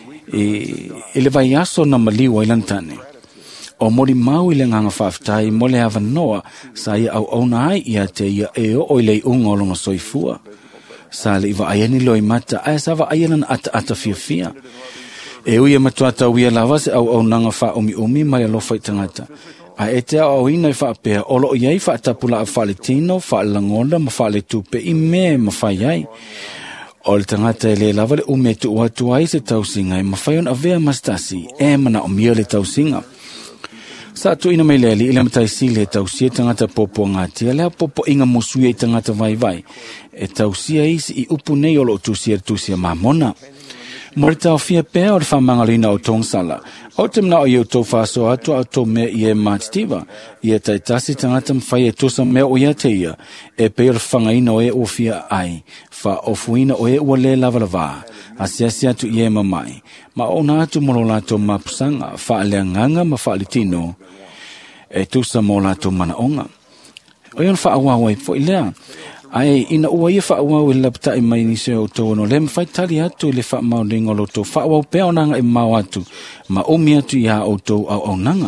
I le vai aso na maliwa i lantane. O mori mau i le nganga whaftai, mo le awa noa, sa ia au auna ai ia te ia e o i le unga o longa soifua. Sa le iwa aiani loi mata, ae sa wa aianan ata fia fia. E uia matuata uia lava se au nanga wha umi mai alofa i tangata. A e te au ina i wha pēr, olo o iei wha tapula a wha le tino, wha langonda, ma wha le tupe i me ma wha iai. O le tangata e le lava le ume tu uatu ai se tausinga, e ma whai on avea mastasi, e mana o mia le tausinga. Sa tu ina mai leli, ila matai si le tausia tangata popo ngati, lea popo inga musui i tangata vai. E tausia isi i upu nei olo tusia mamona. Mori tau fia pēr o le whamangalina o tong sala. O te mna o iau tau whaso atu au tau mea i e mātitiva. I e taitasi tangata mwhai e tosa mea o ia te ia. E pēr o whangaina o e o fia ai. Wha o fuina o e ua le lavalava. Asiasi atu i e mamai. Ma o nā atu molo lato mapusanga. Wha lea nganga ma wha li tino. E tosa mo lato mana onga. O ion wha awawai fo i lea. Ai ina ua ia wha awau i lapta i mai nise o tau no le mwhai tali atu i le wha mau ringo lo tau wha awau pēo nanga i mau atu ma umi atu i a o tau au nanga.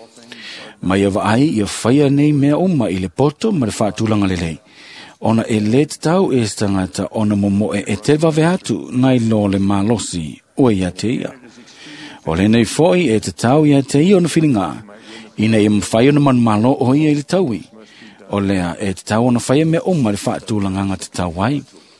Mai awa ai ia whaia nei mea uma i le poto ma le wha tūlanga lelei. Ona e le tau e stangata ona momo e te vave atu nai lo le malosi ua ia te ia. O le nei foi e te tau ia te ia ona whilinga. Ina i mwhai ona man malo o ia i le taui. O lea e te tau ona whaia mea oma le wha tūlanganga te tau wai.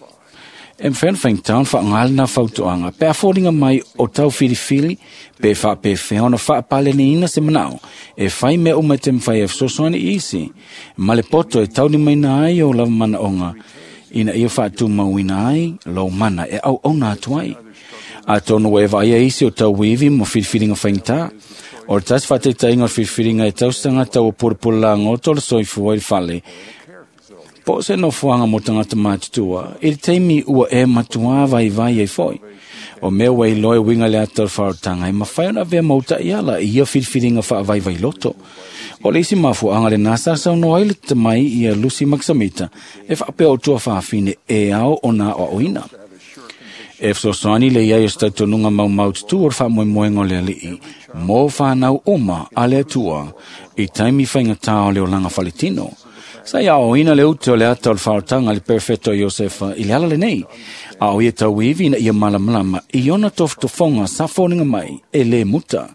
E mwhen whaing taun wha ngali na whautuanga. Pea fōringa mai o tau whirifiri, pe wha pe whiona wha pale ni ina se manao. E whai mea oma te mwhai e fsosoani isi. Ma le poto e tau ni mai na ai o lava mana onga. Ina ia wha tū mauina ai, lau mana e au ona atu ai. A tono e vai isi o tau wivi mo whirifiringa whaing tā. O le tas whate tainga o whiwhiringa e taustanga tau o purpula ngoto le soifu o i whale. Po se no fuanga mo tangata mātutua, i teimi ua e matua vai e foi. O mea wei loe winga le atal whaotanga, i mawhaiona vea mauta i ala i ia whiwhiringa wha vai loto. O le isi mafuanga le nasa sau no aile te mai i a Lucy Maksamita, e whapea o tua whaafine e ao o na o oina. E fsosani le iai o stautonunga mau tu or wha moengo le alii. Mo whanau oma a le atua i taimi whainga tau leo langa whaletino. Sa ia o ina le ute o le ata o le whaotanga le perfetto Iosefa i le ala le nei. A o ia tau iwi na ia malamalama i ona tofonga sa whoninga mai e le muta.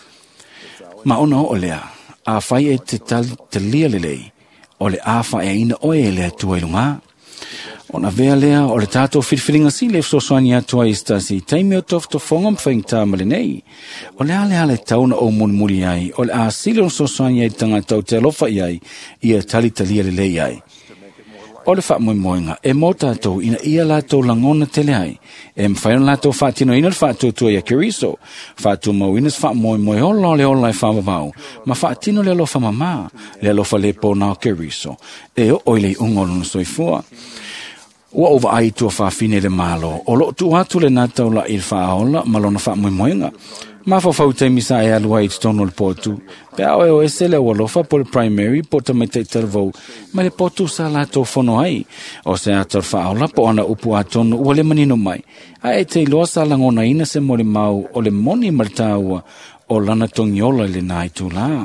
Ma ona o lea, a whai e te lia le lei, o le a whai e ina oe le atua ilunga. Ona vea lea o le tātou whirwhiringa si le fsosoani atua i stasi taimi o tofonga mwhaing tā male nei. O le ale tauna o muri ai, o le a sile o sosoani ai tanga tau te alofa i ai, ia talitalia le lei ai. O le wha moenga, e mo tātou ina ia lātou langona tele ai, e mwhaina lātou whaatino ina le whaatutua ia keriso, whaatu mauinas wha moe ola le ola e whamavau, ma whaatino le alofa mama, le alofa le pōna o keriso, e o oile ungolo na soifua. Ua ova ai tua whaafine le malo, o lo tu atu le natau la il whaola, malona wha moenga. Ma whawhau te misa e alua i tono le potu, pe au e o ese le walofa po le primary, po ta mai te tarvau, ma le potu sa lato whono ai, o se atar whaola po ana upu atono ua le manino mai, a e te iloa sa langona ina se mo le mau o le moni martaua o lana tongiola le nai tu la.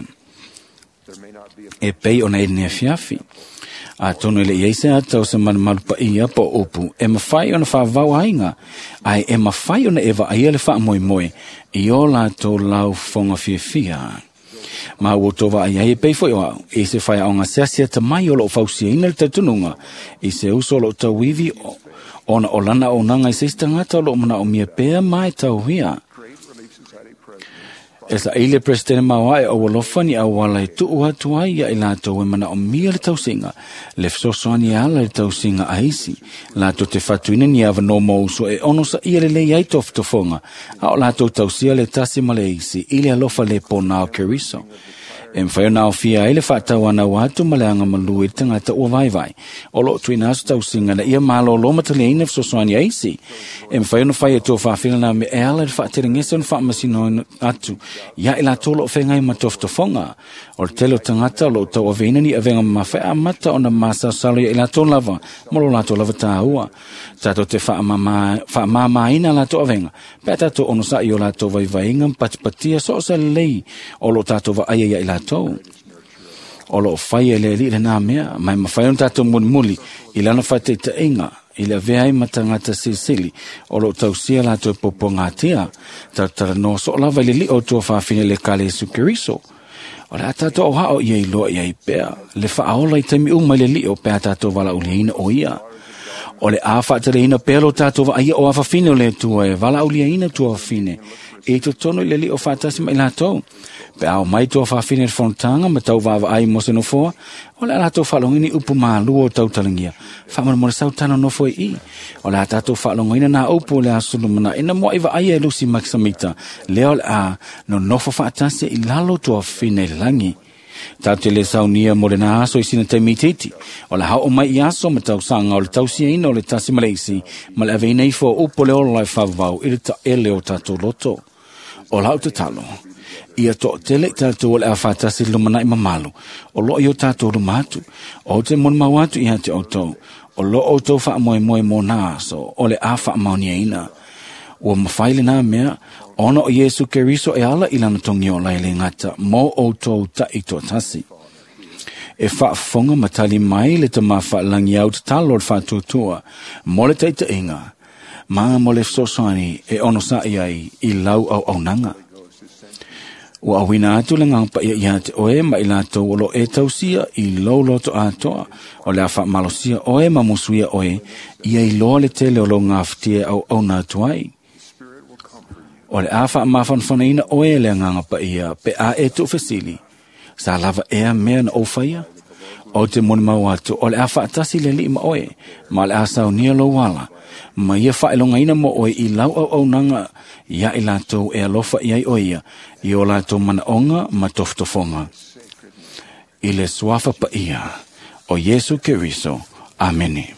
E pei ona e nea fiafi. A tono le iese atau se man malupa ia po upu, e mawhai ona whaavau ainga, ai e mawhai ona ewa aia le wha moe, i o lato lau whonga fia. Ma ua tova ai ai e pei foi au, e se whai aonga seasia ta mai o lo whausia ina le tatununga, i se uso lo tau wivi, ona o lana o nanga i se istangata lo mana o mia pea mai tau hia. E sa eile presidente mawai o walofani a wala i tuu hatu ai ia i lato e mana o mia le tausinga, le fsosoani ala le tausinga a isi, lato te fatuina ni ava no mouso e ono sa ia le lei ai tofonga, a o lato tausia le tasi ma le isi, ili alofa le pona o keriso. E mwhai na o fia ele whaatau ana watu maleanga malu i tangata ua vai vai. O lo tuina asu tau singa na ia malo lo matale ina fsosoani aisi. E mwhai na whai e tō whaafina na me e ala i whaatere ngesa na whaamasino atu. Ia ila tōlo o whengai matoftofonga. O le telo tangata lo tau aveina ni avenga mawhai amata o na masa salo ia ila tō lava. Molo la tō lava tā ua. Tato te whaamamaina la tō avenga. Pea tato ono sa i o la tō vai vai ngam patipatia so sa lei. O lo tato va aia ia ila tō. O lo whai e le li le nā mea. Mai mawhai on tato muli ilana whai te ta inga. Ila veai matangata sisili. O lo tau sia la tō popo ngātia. Tara no so lava li li o tō whaafine le kale Yesu Keriso. O le atato o hao ia i loa ia i pea. Le whaaola i taimi umai le li o pea tato wala uliaina o ia. O le awha tere ina pelo tato wa aia o awhawhine o le tua e wala uliaina tua whawhine. E to tono i le li o whatasi mai lato. Pe au mai tua whawhine le whontanga ma tau wawa ai mo se no foa. O le alato whalongini upu malu o tau talangia. Whamara mo le sautana no foa i. O le atato whalongina na upu le asulumana. Ina mo iwa aia e lusi maksamita. Leo le a no nofo whatasi i lalo tua whine langi. Tau te le saunia mo le na aso i sina te mititi. O le hao mai i aso ma tau sanga o le tau sia ina o le tasi maleisi. Ma le aveina i fo upo le olo lai whavau i le ta ele o tato loto. O lau te talo. Ia to tele tato o le awhatasi lumana i mamalu. O lo i o tato lumatu. O te mon mawatu i hati o tau. O lo o tau wha moe moe mo na aso. O le a wha maunia ina. Ua mawhaile nā mea. Ona o Yesu Keriso e ala ilana tongi o lai le ngata. Mo o tau ta i tō tasi. E whaafonga matali mai le ta mawha langi au te talo o le whaatutua. Mo le teita inga. Maa mo le fsosani e ono sa iai i lau au nanga. Ua awina atu le ngangpa ia te oe ma ila tau olo e tausia i lau loto atoa. O le awha malosia oe ma musuia oe. Ia i loa le tele o lo ngaftie au natuai. O le awha mafanfana ina oe le ngangpa ia pe a e tu fesili. Sa lava ea mea na ofaya. O te moni mawatu o le awha atasi le li ma oe. Ma le asau nia lo wala. Ma ia whaelonga ina mo oe i lau au nanga. Ia i lato e alofa iai oia. I o lato mana onga ma toftofonga. I le swafa pa ia. O Yesu Keriso. Amene.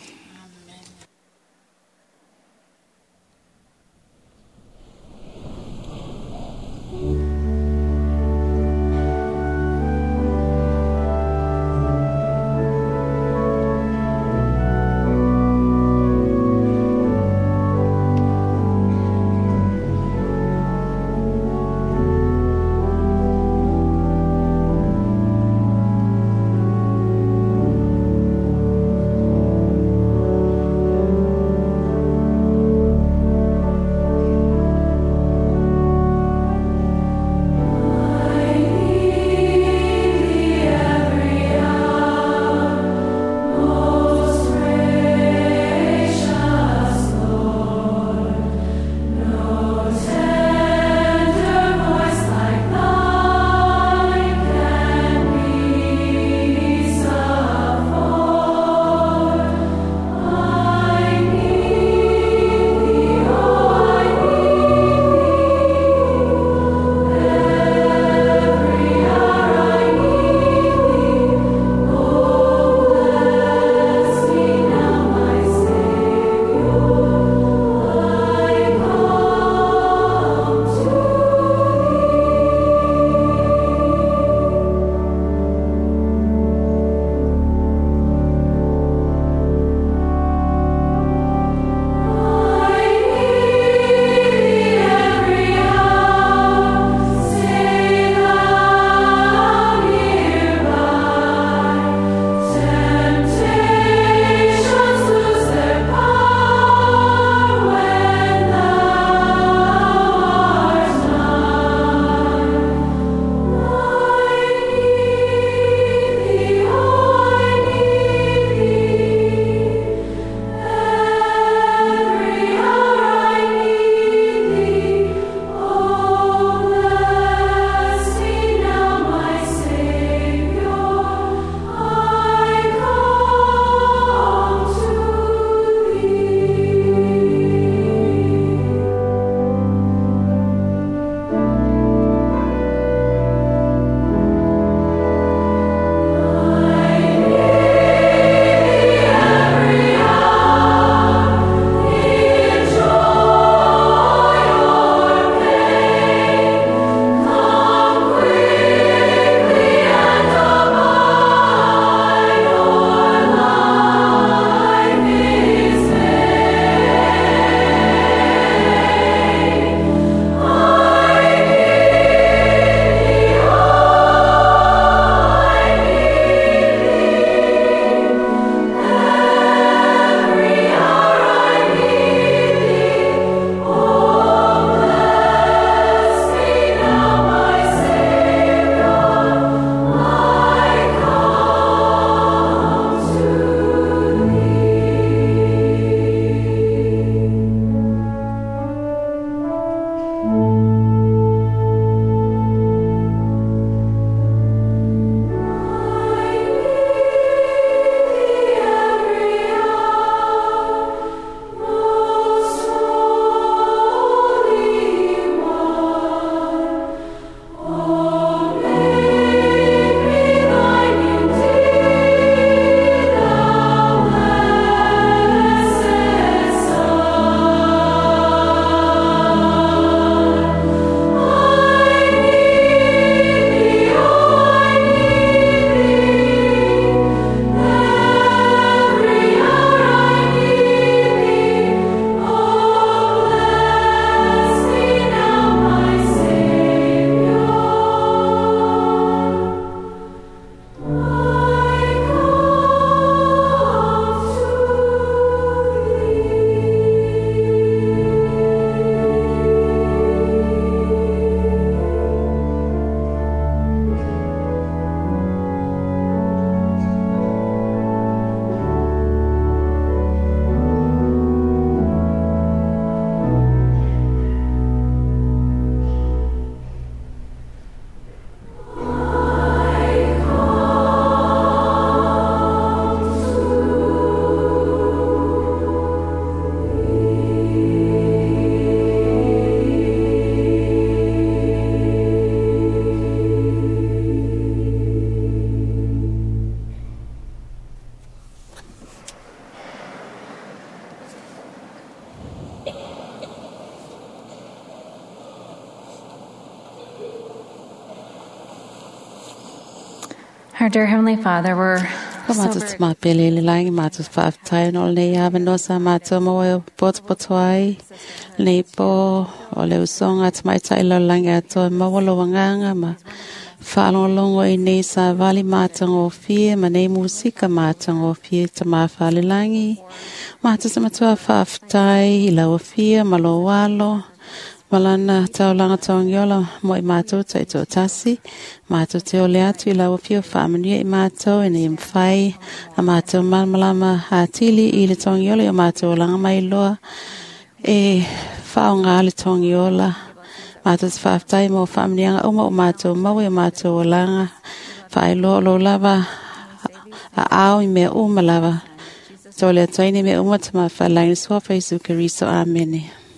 Our dear Heavenly Father, we're Ko mātou te mapele le langi mātou whaafitai no nei awe no sa mātou mo e poto ai. Nei po o le usonga te mai tai lau langi ato e mawalo wanganga ma whaalongo i nei sa vali mātou o fie ma nei musika mātou o fie te mawhale langi. Mātou se matua whaafitai i lau o fie ma lo walo. Malana taulanga taongiola mo I mātou tai tō tasi. Mātou te ole atu I lau whio whaamanuia I mātou e nei mwhai. A mātou malmalama hātili I le taongiola I o mātou langa mai loa. E whaonga le taongiola. Mātou te whaaftai mo whaamanuianga uma o mātou maui o mātou o langa. Whae loa lo lava a ao I mea uma lava. Tō le atuaini mea uma te mawhalaini sua Jesu Keriso. Amene.